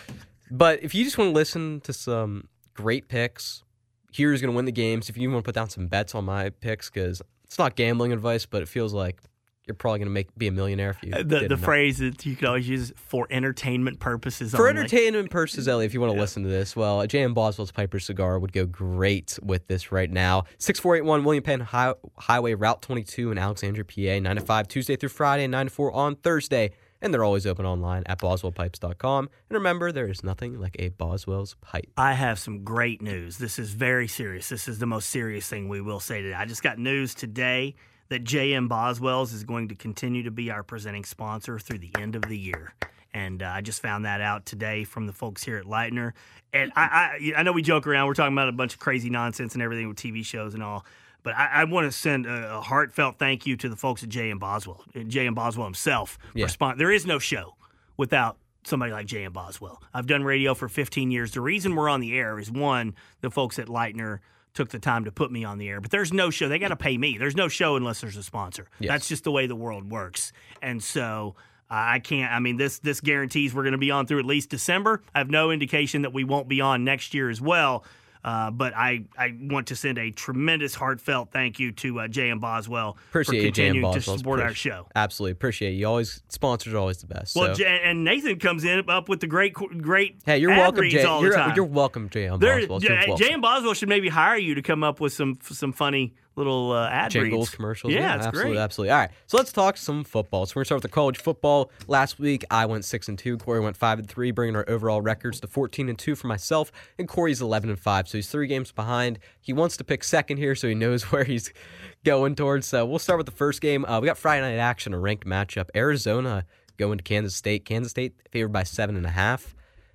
Speaker 3: But if you just want to listen to some great picks, here's going to win the games. If you want to put down some bets on my picks, because it's not gambling advice, but it feels like you're probably going to be a millionaire if you
Speaker 2: the phrase that you could always use for entertainment purposes
Speaker 3: for
Speaker 2: only.
Speaker 3: Entertainment purposes, Ellie, if you want to listen to this, well, J.M. Boswell's Piper Cigar would go great with this right now. 6481 William Penn Highway, Route 22 in Alexandria, PA, 9 to 5, Tuesday through Friday, and 9 to 4 on Thursday. And they're always open online at boswellpipes.com. And remember, there is nothing like a Boswell's pipe.
Speaker 2: I have some great news. This is very serious. This is the most serious thing we will say today. I just got news today that J.M. Boswell's is going to continue to be our presenting sponsor through the end of the year. And I just found that out today from the folks here at Leitner. And I know we joke around. We're talking about a bunch of crazy nonsense and everything with TV shows and all. But I want to send a heartfelt thank you to the folks at J.M. Boswell. J.M. Boswell himself.
Speaker 3: Yeah.
Speaker 2: There is no show without somebody like J.M. Boswell. I've done radio for 15 years. The reason we're on the air is, one, the folks at Leitner took the time to put me on the air. But there's no show. They got to pay me. There's no show unless there's a sponsor.
Speaker 3: Yes.
Speaker 2: That's just the way the world works. And so I can't – I mean, this guarantees we're going to be on through at least December. I have no indication that we won't be on next year as well. But I want to send a tremendous heartfelt thank you to J.M. Boswell for continuing to support our show.
Speaker 3: Absolutely. Appreciate you. Sponsors are always the best.
Speaker 2: Well,
Speaker 3: so.
Speaker 2: And Nathan comes in up with the great
Speaker 3: hey, you're welcome,
Speaker 2: Jay. All the time.
Speaker 3: You're welcome, J.M. Boswell.
Speaker 2: J.M. Boswell should maybe hire you to come up with some funny little ad
Speaker 3: jingles,
Speaker 2: reads.
Speaker 3: commercials.
Speaker 2: Yeah,
Speaker 3: that's
Speaker 2: great.
Speaker 3: Absolutely. All right, so let's talk some football. So we're going to start with the college football. Last week, I went 6-2. Corey went 5-3, bringing our overall records to 14-2 for myself, and Corey's 11-5. So he's 3 games behind. He wants to pick second here, so he knows where he's going towards. So we'll start with the first game. We got Friday night action, a ranked matchup. Arizona going to Kansas State. Kansas State favored by 7.5.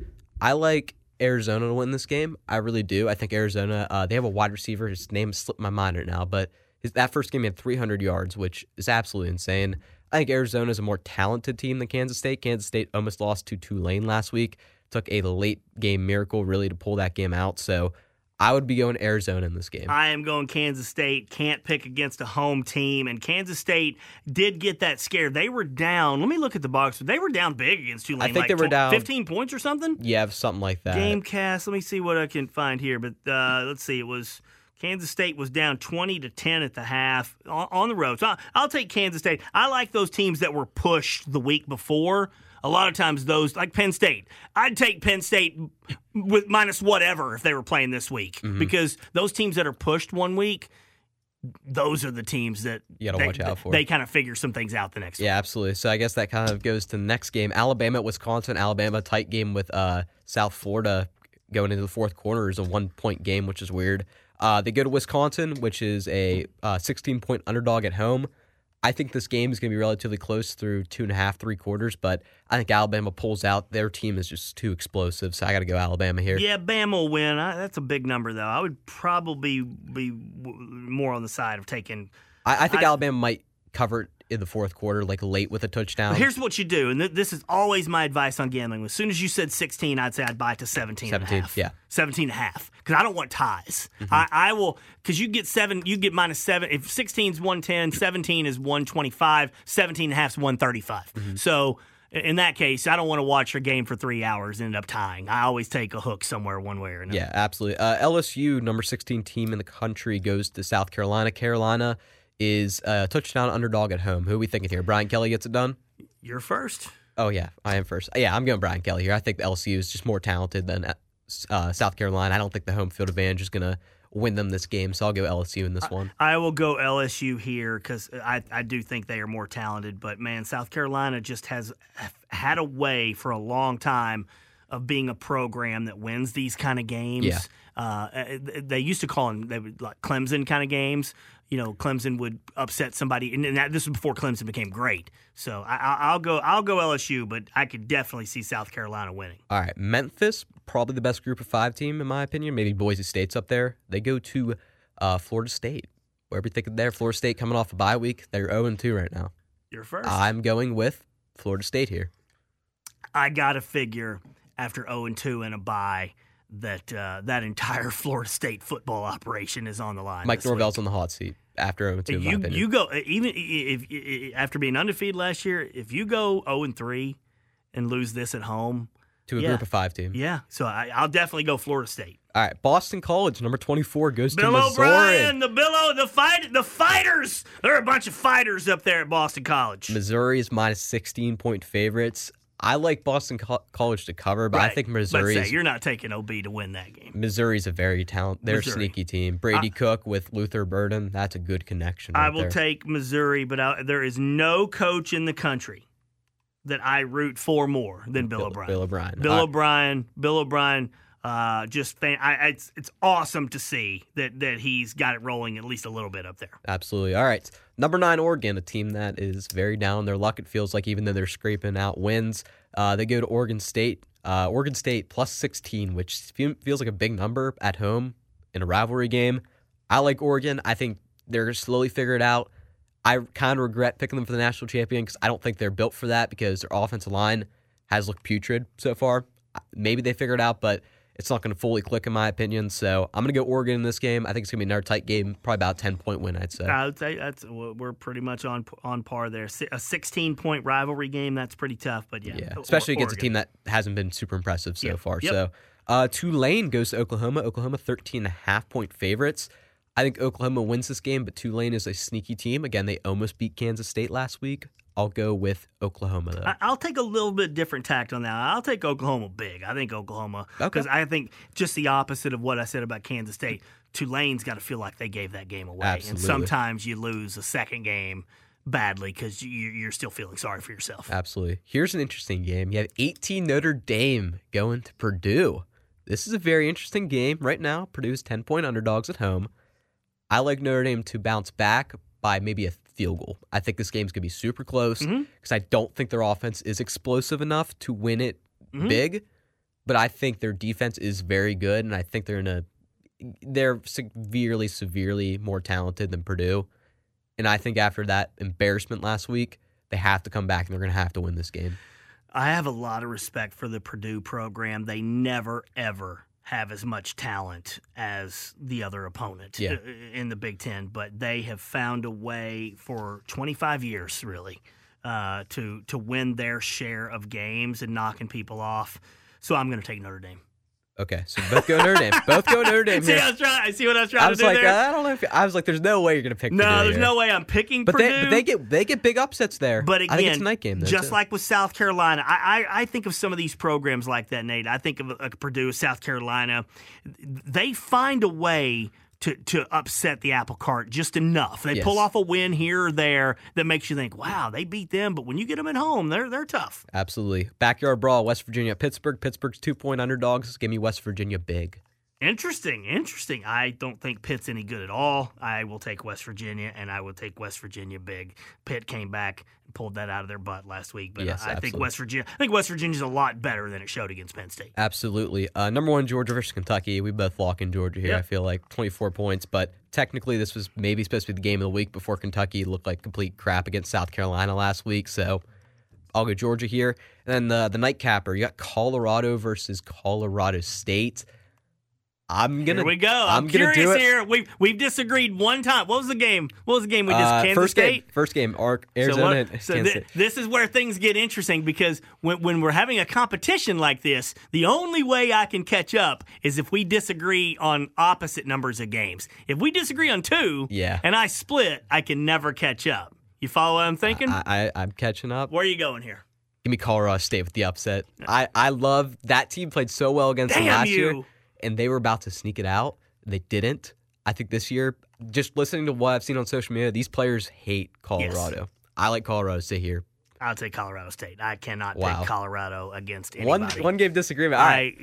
Speaker 3: I like Arizona to win this game. I really do. I think Arizona, they have a wide receiver. His name slipped my mind right now, but that first game he had 300 yards, which is absolutely insane. I think Arizona is a more talented team than Kansas State. Kansas State almost lost to Tulane last week. Took a late game miracle really to pull that game out. So I would be going Arizona in this game.
Speaker 2: I am going Kansas State. Can't pick against a home team. And Kansas State did get that scare. They were down. Let me look at the box. They were down big against Tulane.
Speaker 3: I think they were down
Speaker 2: 15 points or something?
Speaker 3: Yeah, something like that.
Speaker 2: Gamecast. Let me see what I can find here. But let's see. It was Kansas State was down 20-10 at the half on the road. So I'll take Kansas State. I like those teams that were pushed the week before. A lot of times those, like Penn State, I'd take Penn State with minus whatever if they were playing this week. Mm-hmm. Because those teams that are pushed one week, those are the teams that
Speaker 3: you got to watch out for.
Speaker 2: They kind of figure some things out the next week.
Speaker 3: Yeah, absolutely. So I guess that kind of goes to the next game. Alabama, Wisconsin. Alabama, tight game with South Florida going into the fourth quarter is a 1-point game, which is weird. They go to Wisconsin, which is a 16-point underdog at home. I think this game is going to be relatively close through 2.5, 3 quarters, but I think Alabama pulls out. Their team is just too explosive, so I got to go Alabama here.
Speaker 2: Yeah, Bama will win. That's a big number, though. I would probably be more on the side of taking.
Speaker 3: I think Alabama might cover it in the fourth quarter, like late with a touchdown.
Speaker 2: But here's what you do, and this is always my advice on gambling. As soon as you said 16, I'd say I'd buy it to 17 and a half.
Speaker 3: Yeah.
Speaker 2: 17 and a half, because I don't want ties. I will, because you get -7. If 16 is 110, 17 is 125, 17 and a half is 135. So in that case, I don't want to watch a game for 3 hours and end up tying. I always take a hook somewhere one way or another.
Speaker 3: Yeah, absolutely. LSU, number 16 team in the country, goes to South Carolina. Carolina is a touchdown underdog at home. Who are we thinking here? Brian Kelly gets it done?
Speaker 2: You're first.
Speaker 3: Oh, yeah, I am first. Yeah, I'm going Brian Kelly here. I think the LSU is just more talented than South Carolina. I don't think the home field advantage is going to win them this game, so I'll go LSU in this one.
Speaker 2: I will go LSU here because I do think they are more talented. But, man, South Carolina just has had a way for a long time of being a program that wins these kind of games. Yeah. They used to call them like Clemson kind of games. You know, Clemson would upset somebody, and this was before Clemson became great. So I'll go LSU, but I could definitely see South Carolina winning.
Speaker 3: All right, Memphis, probably the best Group of 5 team in my opinion. Maybe Boise State's up there. They go to Florida State. Where are we thinking there? Florida State coming off a bye week. They're 0-2 right now.
Speaker 2: You're first.
Speaker 3: I'm going with Florida State here.
Speaker 2: I gotta figure after 0-2 and a bye that that entire Florida State football operation is on the line.
Speaker 3: Mike Norvell's on the hot seat after 0-2. In my opinion.
Speaker 2: You go even if after being undefeated last year. If you go 0-3 and lose this at home
Speaker 3: to a Group of 5 team,
Speaker 2: so I'll definitely go Florida State.
Speaker 3: All right, Boston College, number 24, goes
Speaker 2: Bill
Speaker 3: to Missouri.
Speaker 2: O'Brien, the fighters. There are a bunch of fighters up there at Boston College.
Speaker 3: Missouri is minus 16-point favorites. I like Boston College to cover, but I think Missouri.
Speaker 2: You're not taking OB to win that game.
Speaker 3: Missouri's a very talented. They're a sneaky team. Brady Cook with Luther Burden. That's a good connection.
Speaker 2: I will take Missouri, but there is no coach in the country that I root for more than Bill O'Brien. Bill O'Brien. It's awesome to see that he's got it rolling at least a little bit up there.
Speaker 3: Absolutely. All right. Number 9, Oregon, a team that is very down on their luck, it feels like, even though they're scraping out wins. They go to Oregon State. Oregon State plus 16, which feels like a big number at home in a rivalry game. I like Oregon. I think they're going to slowly figure it out. I kind of regret picking them for the national champion because I don't think they're built for that because their offensive line has looked putrid so far. Maybe they figure it out, but it's not going to fully click in my opinion. So I'm going to go Oregon in this game. I think it's going to be another tight game, probably about a 10-point win, I'd say.
Speaker 2: I would say we're pretty much on par there. A 16-point rivalry game, that's pretty tough, but yeah.
Speaker 3: Especially against a team that hasn't been super impressive so far. So Tulane goes to Oklahoma. Oklahoma 13.5-point favorites. I think Oklahoma wins this game, but Tulane is a sneaky team. Again, they almost beat Kansas State last week. I'll go with Oklahoma, though.
Speaker 2: I'll take a little bit different tact on that. I'll take Oklahoma big. I think Oklahoma, because I think just the opposite of what I said about Kansas State, Tulane's got to feel like they gave that game away.
Speaker 3: Absolutely.
Speaker 2: And sometimes you lose a second game badly because you're still feeling sorry for yourself.
Speaker 3: Absolutely. Here's an interesting game. You have 18 Notre Dame going to Purdue. This is a very interesting game right now. Purdue's 10-point underdogs at home. I like Notre Dame to bounce back by maybe a field goal. I think this game's going to be super close because I don't think their offense is explosive enough to win it big, but I think their defense is very good, and I think they're severely more talented than Purdue. And I think after that embarrassment last week, they have to come back, and they're going to have to win this game.
Speaker 2: I have a lot of respect for the Purdue program. They never, ever have as much talent as the other opponent in the Big Ten, but they have found a way for 25 years, really, to win their share of games and knocking people off. So I'm going to take Notre Dame.
Speaker 3: Okay, so both go Notre Dame. Both go Notre Dame.
Speaker 2: See what I was trying to do there?
Speaker 3: I don't know. I was like, there's no way you're going to pick Purdue.
Speaker 2: No, there's no way I'm picking Purdue.
Speaker 3: But they get big upsets there.
Speaker 2: But again,
Speaker 3: I think it's a night game, though,
Speaker 2: just like with South Carolina, I think of some of these programs like that, Nate. I think of Purdue, South Carolina. They find a way to upset the apple cart just enough. They pull off a win here or there that makes you think, wow, they beat them. But when you get them at home, they're tough.
Speaker 3: Absolutely. Backyard brawl, West Virginia, Pittsburgh. Pittsburgh's 2-point underdogs. Give me West Virginia big.
Speaker 2: Interesting. I don't think Pitt's any good at all. I will take West Virginia, and I will take West Virginia big. Pitt came back and pulled that out of their butt last week, but
Speaker 3: yes,
Speaker 2: I think West Virginia's a lot better than it showed against Penn State.
Speaker 3: Absolutely. Number 1, Georgia versus Kentucky. We both lock in Georgia here. Yep. I feel like 24 points, but technically this was maybe supposed to be the game of the week before Kentucky looked like complete crap against South Carolina last week, so I'll go Georgia here. And then the nightcapper, you got Colorado versus Colorado State.
Speaker 2: Here we go. I'm curious here. We've disagreed one time. What was the game? We just Kansas State?
Speaker 3: First game, Arizona.
Speaker 2: This is where things get interesting because when we're having a competition like this, the only way I can catch up is if we disagree on opposite numbers of games. If we disagree on 2 and I split, I can never catch up. You follow what I'm thinking?
Speaker 3: I'm catching up.
Speaker 2: Where are you going here?
Speaker 3: Give me Colorado State with the upset. I love that team played so well against them last year. And they were about to sneak it out. They didn't. I think this year, just listening to what I've seen on social media, these players hate Colorado. Yes. I like Colorado State here.
Speaker 2: I'll take Colorado State. I cannot pick Colorado against anybody.
Speaker 3: One game disagreement.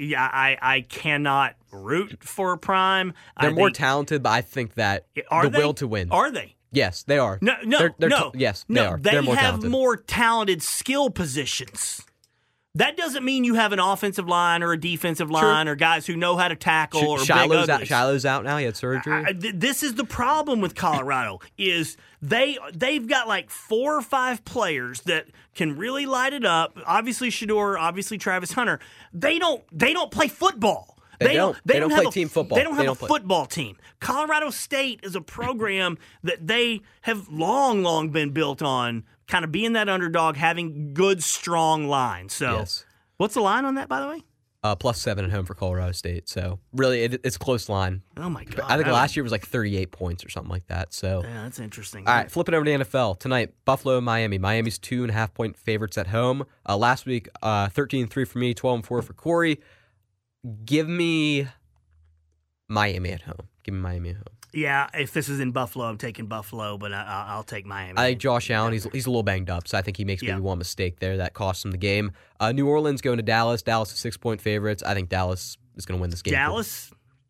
Speaker 2: I cannot root for Prime.
Speaker 3: They're more talented, but I think that will to win.
Speaker 2: Are they?
Speaker 3: Yes, they are.
Speaker 2: No.
Speaker 3: Yes, they are. They're more talented.
Speaker 2: They have more talented skill positions. That doesn't mean you have an offensive line or a defensive line or guys who know how to tackle or
Speaker 3: Shiloh's out now. He had surgery.
Speaker 2: This is the problem with Colorado is they've got like 4 or 5 players that can really light it up. Obviously Shedeur, obviously Travis Hunter. They don't play football.
Speaker 3: They don't play team football.
Speaker 2: They don't have a football team. Colorado State is a program that they have long been built on kind of being that underdog, having good, strong lines. So, What's the line on that, by the way?
Speaker 3: +7 at home for Colorado State. So, really, it's a close line.
Speaker 2: Oh, my God.
Speaker 3: I think last year was like 38 points or something like that. So,
Speaker 2: yeah, that's interesting.
Speaker 3: All right, flipping over to the NFL. Tonight, Buffalo and Miami. Miami's 2.5-point favorites at home. Last week, 13-3 for me, 12-4 for Corey. Give me Miami at home.
Speaker 2: Yeah, if this is in Buffalo, I'm taking Buffalo, but I'll take Miami.
Speaker 3: I think Josh Allen, he's a little banged up, so I think he makes maybe one mistake there that costs him the game. New Orleans going to Dallas. Dallas is 6-point favorites. I think Dallas is going to win this game.
Speaker 2: Dallas?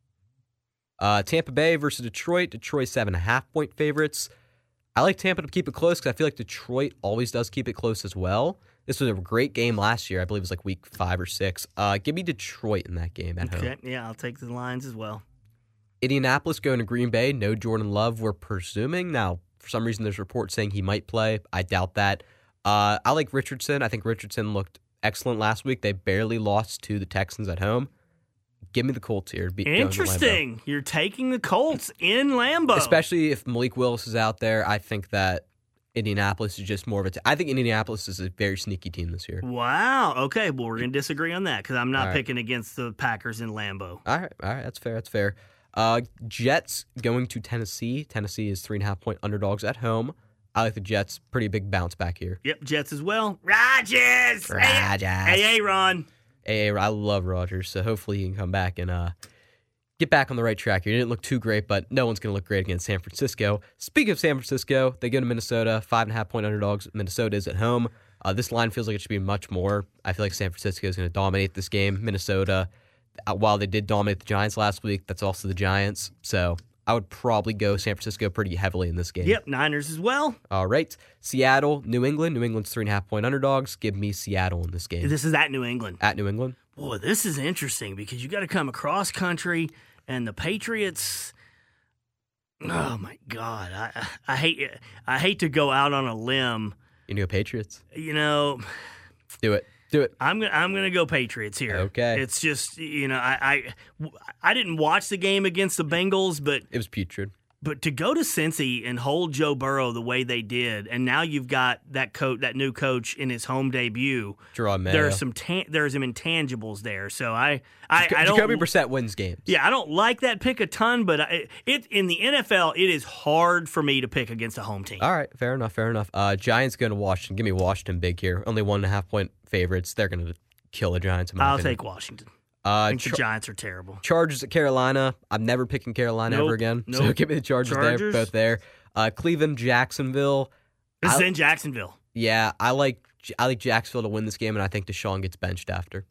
Speaker 3: Tampa Bay versus Detroit. Detroit 7.5-point favorites. I like Tampa to keep it close because I feel like Detroit always does keep it close as well. This was a great game last year. I believe it was like week 5 or 6. Give me Detroit in that game at home.
Speaker 2: Okay, yeah, I'll take the Lions as well.
Speaker 3: Indianapolis going to Green Bay. No Jordan Love, we're presuming. Now, for some reason, there's reports saying he might play. I doubt that. I like Richardson. I think Richardson looked excellent last week. They barely lost to the Texans at home. Give me the Colts here.
Speaker 2: Interesting. You're taking the Colts in Lambeau.
Speaker 3: Especially if Malik Willis is out there. I think that Indianapolis is just more of a I think Indianapolis is a very sneaky team this year.
Speaker 2: Wow. Okay. Well, we're going to disagree on that because I'm not picking against the Packers in Lambeau.
Speaker 3: All right. That's fair. Jets going to Tennessee. Tennessee is 3.5-point underdogs at home. I like the Jets. Pretty big bounce back here.
Speaker 2: Yep, Jets as well. Rodgers. Hey, Ron.
Speaker 3: I love Rodgers, so hopefully he can come back and get back on the right track here. He didn't look too great, but no one's going to look great against San Francisco. Speaking of San Francisco, they go to Minnesota. 5.5-point underdogs. Minnesota is at home. This line feels like it should be much more. I feel like San Francisco is going to dominate this game. Minnesota, while they did dominate the Giants last week, that's also the Giants. So I would probably go San Francisco pretty heavily in this game.
Speaker 2: Yep, Niners as well.
Speaker 3: All right. Seattle, New England. New England's 3.5-point underdogs. Give me Seattle in this game.
Speaker 2: This is at New England.
Speaker 3: At New England.
Speaker 2: Boy, this is interesting because you got to come across country, and the Patriots. Oh my God, I hate to go out on a limb.
Speaker 3: You go Patriots.
Speaker 2: Do it. I'm gonna go Patriots here.
Speaker 3: Okay.
Speaker 2: It's just I didn't watch the game against the Bengals, but
Speaker 3: it was putrid.
Speaker 2: But to go to Cincy and hold Joe Burrow the way they did, and now you've got that new coach in his home debut.
Speaker 3: Jerome Mayo.
Speaker 2: There's some intangibles there. So I don't.
Speaker 3: Jacoby Brissett wins games.
Speaker 2: Yeah, I don't like that pick a ton, but in the NFL, it is hard for me to pick against a home team.
Speaker 3: All right, fair enough. Giants going to Washington. Give me Washington big here. Only 1.5-point favorites. They're going to kill the Giants.
Speaker 2: I'll take Washington. I think the Giants are terrible.
Speaker 3: Chargers at Carolina. I'm never picking Carolina ever again. So give me the Chargers there, both there. Cleveland, Jacksonville.
Speaker 2: This is in Jacksonville.
Speaker 3: Yeah, I like like Jacksonville to win this game, and I think Deshaun gets benched after.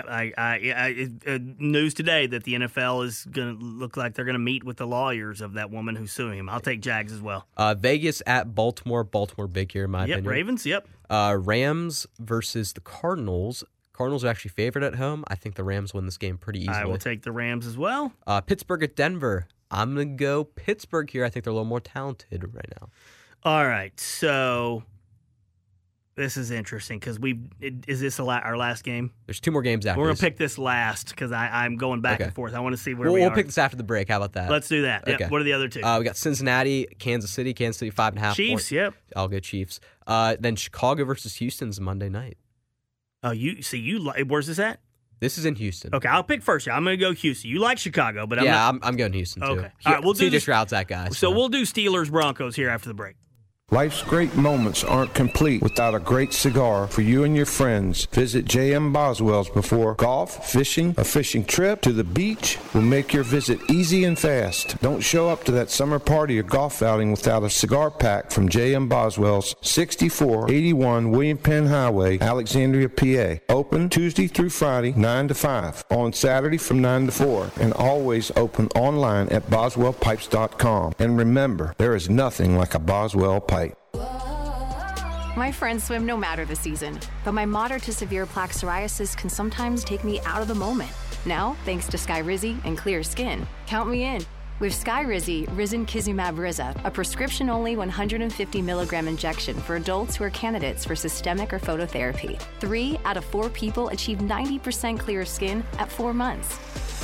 Speaker 2: News today that the NFL is going to look like they're going to meet with the lawyers of that woman who's suing him. I'll take Jags as well.
Speaker 3: Vegas at Baltimore. Baltimore big here, in my opinion.
Speaker 2: Ravens,
Speaker 3: Rams versus the Cardinals. Cardinals are actually favored at home. I think the Rams win this game pretty easily.
Speaker 2: I will take the Rams as well.
Speaker 3: Pittsburgh at Denver. I'm going to go Pittsburgh here. I think they're a little more talented right now.
Speaker 2: All right, so this is interesting because is this our last game?
Speaker 3: There's 2 more games after
Speaker 2: We're going
Speaker 3: this.
Speaker 2: to pick this last because I'm going back and forth. I want to see where we are.
Speaker 3: We'll pick this after the break. How about that?
Speaker 2: Let's do that.
Speaker 3: Okay.
Speaker 2: Yep. What are the other 2?
Speaker 3: We got Cincinnati, Kansas City 5.5.
Speaker 2: Chiefs, yep.
Speaker 3: I'll go Chiefs. Then Chicago versus Houston's Monday night.
Speaker 2: Oh, where's this at?
Speaker 3: This is in Houston.
Speaker 2: Okay, I'll pick first. I'm going to go Houston. You like Chicago, but
Speaker 3: I'm going Houston too.
Speaker 2: Okay. All right, we'll do
Speaker 3: C.J. Stroud's that guy.
Speaker 2: So we'll do Steelers-Broncos here after the break.
Speaker 5: Life's great moments aren't complete without a great cigar for you and your friends. Visit J.M. Boswell's before golf, fishing, a fishing trip to the beach will make your visit easy and fast. Don't show up to that summer party or golf outing without a cigar pack from J.M. Boswell's, 6481 William Penn Highway, Alexandria, PA. Open Tuesday through Friday, 9 to 5. On Saturday from 9 to 4. And always open online at boswellpipes.com. And remember, there is nothing like a Boswell pipe.
Speaker 16: My friends swim no matter the season, but my moderate to severe plaque psoriasis can sometimes take me out of the moment. Now, thanks to Skyrizi and clear skin, count me in. With Skyrizi, Risankizumab Riza, a prescription-only 150 milligram injection for adults who are candidates for systemic or phototherapy. 3 out of 4 people achieve 90% clear skin at 4 months.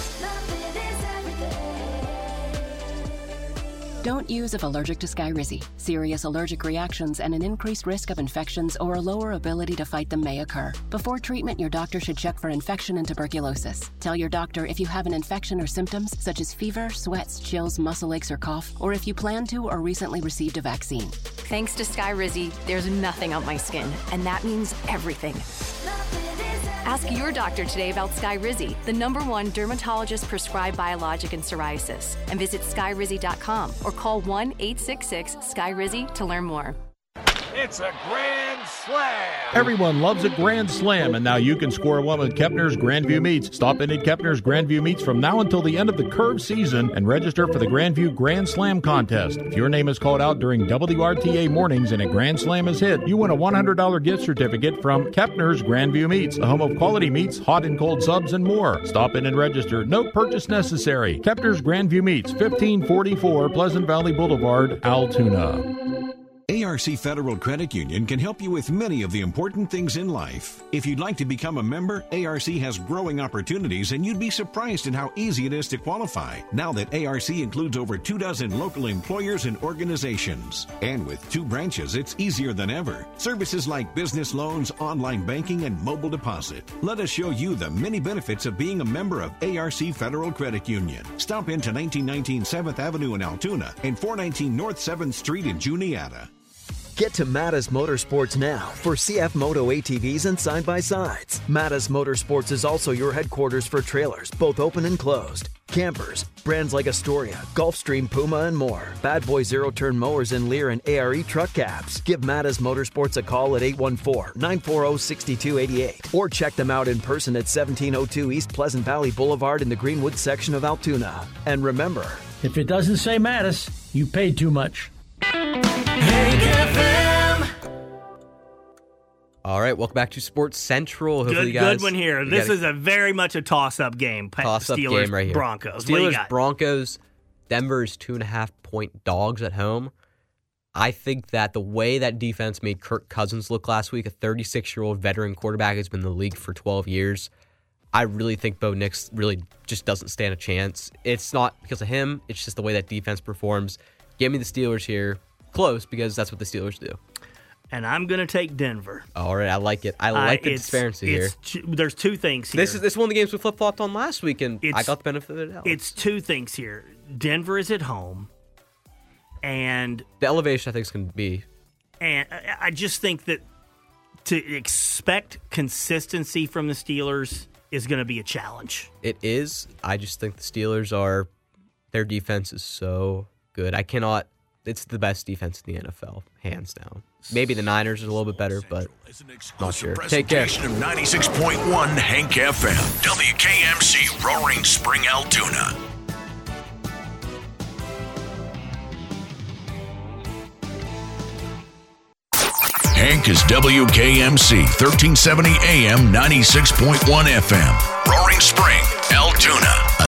Speaker 13: Don't use if allergic to Skyrizi. Serious allergic reactions and an increased risk of infections or a lower ability to fight them may occur. Before treatment, your doctor should check for infection and tuberculosis. Tell your doctor if you have an infection or symptoms such as fever, sweats, chills, muscle aches, or cough, or if you plan to or recently received a vaccine.
Speaker 16: Thanks to Skyrizi, there's nothing on my skin, and that means everything. Ask your doctor today about Skyrizi, the #1 dermatologist-prescribed biologic in psoriasis, and visit Skyrizi.com or call 1-866-SKYRIZI to learn more.
Speaker 17: It's a grand slam!
Speaker 18: Everyone loves a grand slam, and now you can score one with Kepner's Grandview Meats. Stop in at Kepner's Grandview Meats from now until the end of the curve season and register for the Grandview Grand Slam contest. If your name is called out during WRTA mornings and a Grand Slam is hit, you win a $100 gift certificate from Kepner's Grandview Meats, the home of quality meats, hot and cold subs, and more. Stop in and register. No purchase necessary. Kepner's Grandview Meats, 1544 Pleasant Valley Boulevard, Altoona.
Speaker 19: ARC Federal Credit Union can help you with many of the important things in life. If you'd like to become a member, ARC has growing opportunities, and you'd be surprised at how easy it is to qualify now that ARC includes over 24 local employers and organizations. And with 2 branches, it's easier than ever. Services like business loans, online banking, and mobile deposit. Let us show you the many benefits of being a member of ARC Federal Credit Union. Stop into 1919 7th Avenue in Altoona and 419 North 7th Street in Juniata.
Speaker 20: Get to Mattis Motorsports now for CF Moto ATVs and side-by-sides. Mattis Motorsports is also your headquarters for trailers, both open and closed, campers, brands like Astoria, Gulfstream, Puma, and more. Bad Boy zero-turn mowers in Lear and ARE truck cabs. Give Mattis Motorsports a call at 814-940-6288 or check them out in person at 1702 East Pleasant Valley Boulevard in the Greenwood section of Altoona. And remember,
Speaker 21: if it doesn't say Mattis, you paid too much.
Speaker 3: All right, welcome back to Sports Central.
Speaker 2: Hopefully good one here. This is a very much a toss-up game.
Speaker 3: Toss-up game right here.
Speaker 2: Broncos.
Speaker 3: Steelers, Broncos. Denver's 2.5-point dogs at home. I think that the way that defense made Kirk Cousins look last week, a 36-year-old veteran quarterback who's been in the league for 12 years, I really think Bo Nix really just doesn't stand a chance. It's not because of him. It's just the way that defense performs. Give me the Steelers here. Close, because that's what the Steelers do.
Speaker 2: And I'm going to take Denver.
Speaker 3: All right, I like it. I like the disparity here.
Speaker 2: There's 2 things here.
Speaker 3: This is one of the games we flip-flopped on last week, and I got the benefit of the doubt.
Speaker 2: It's 2 things here. Denver is at home, and
Speaker 3: the elevation I think is going to be.
Speaker 2: And I just think that to expect consistency from the Steelers is going to be a challenge.
Speaker 3: It is. I just think the Steelers their defense is so good. I cannot it's the best defense in the NFL, hands down. Maybe the Niners are a little bit better, but not sure. Take care.
Speaker 1: Of 96.1 Hank FM, WKMC, Roaring Spring, Altoona. Hank is WKMC, 1370 AM, 96.1 FM, Roaring Spring, Altoona.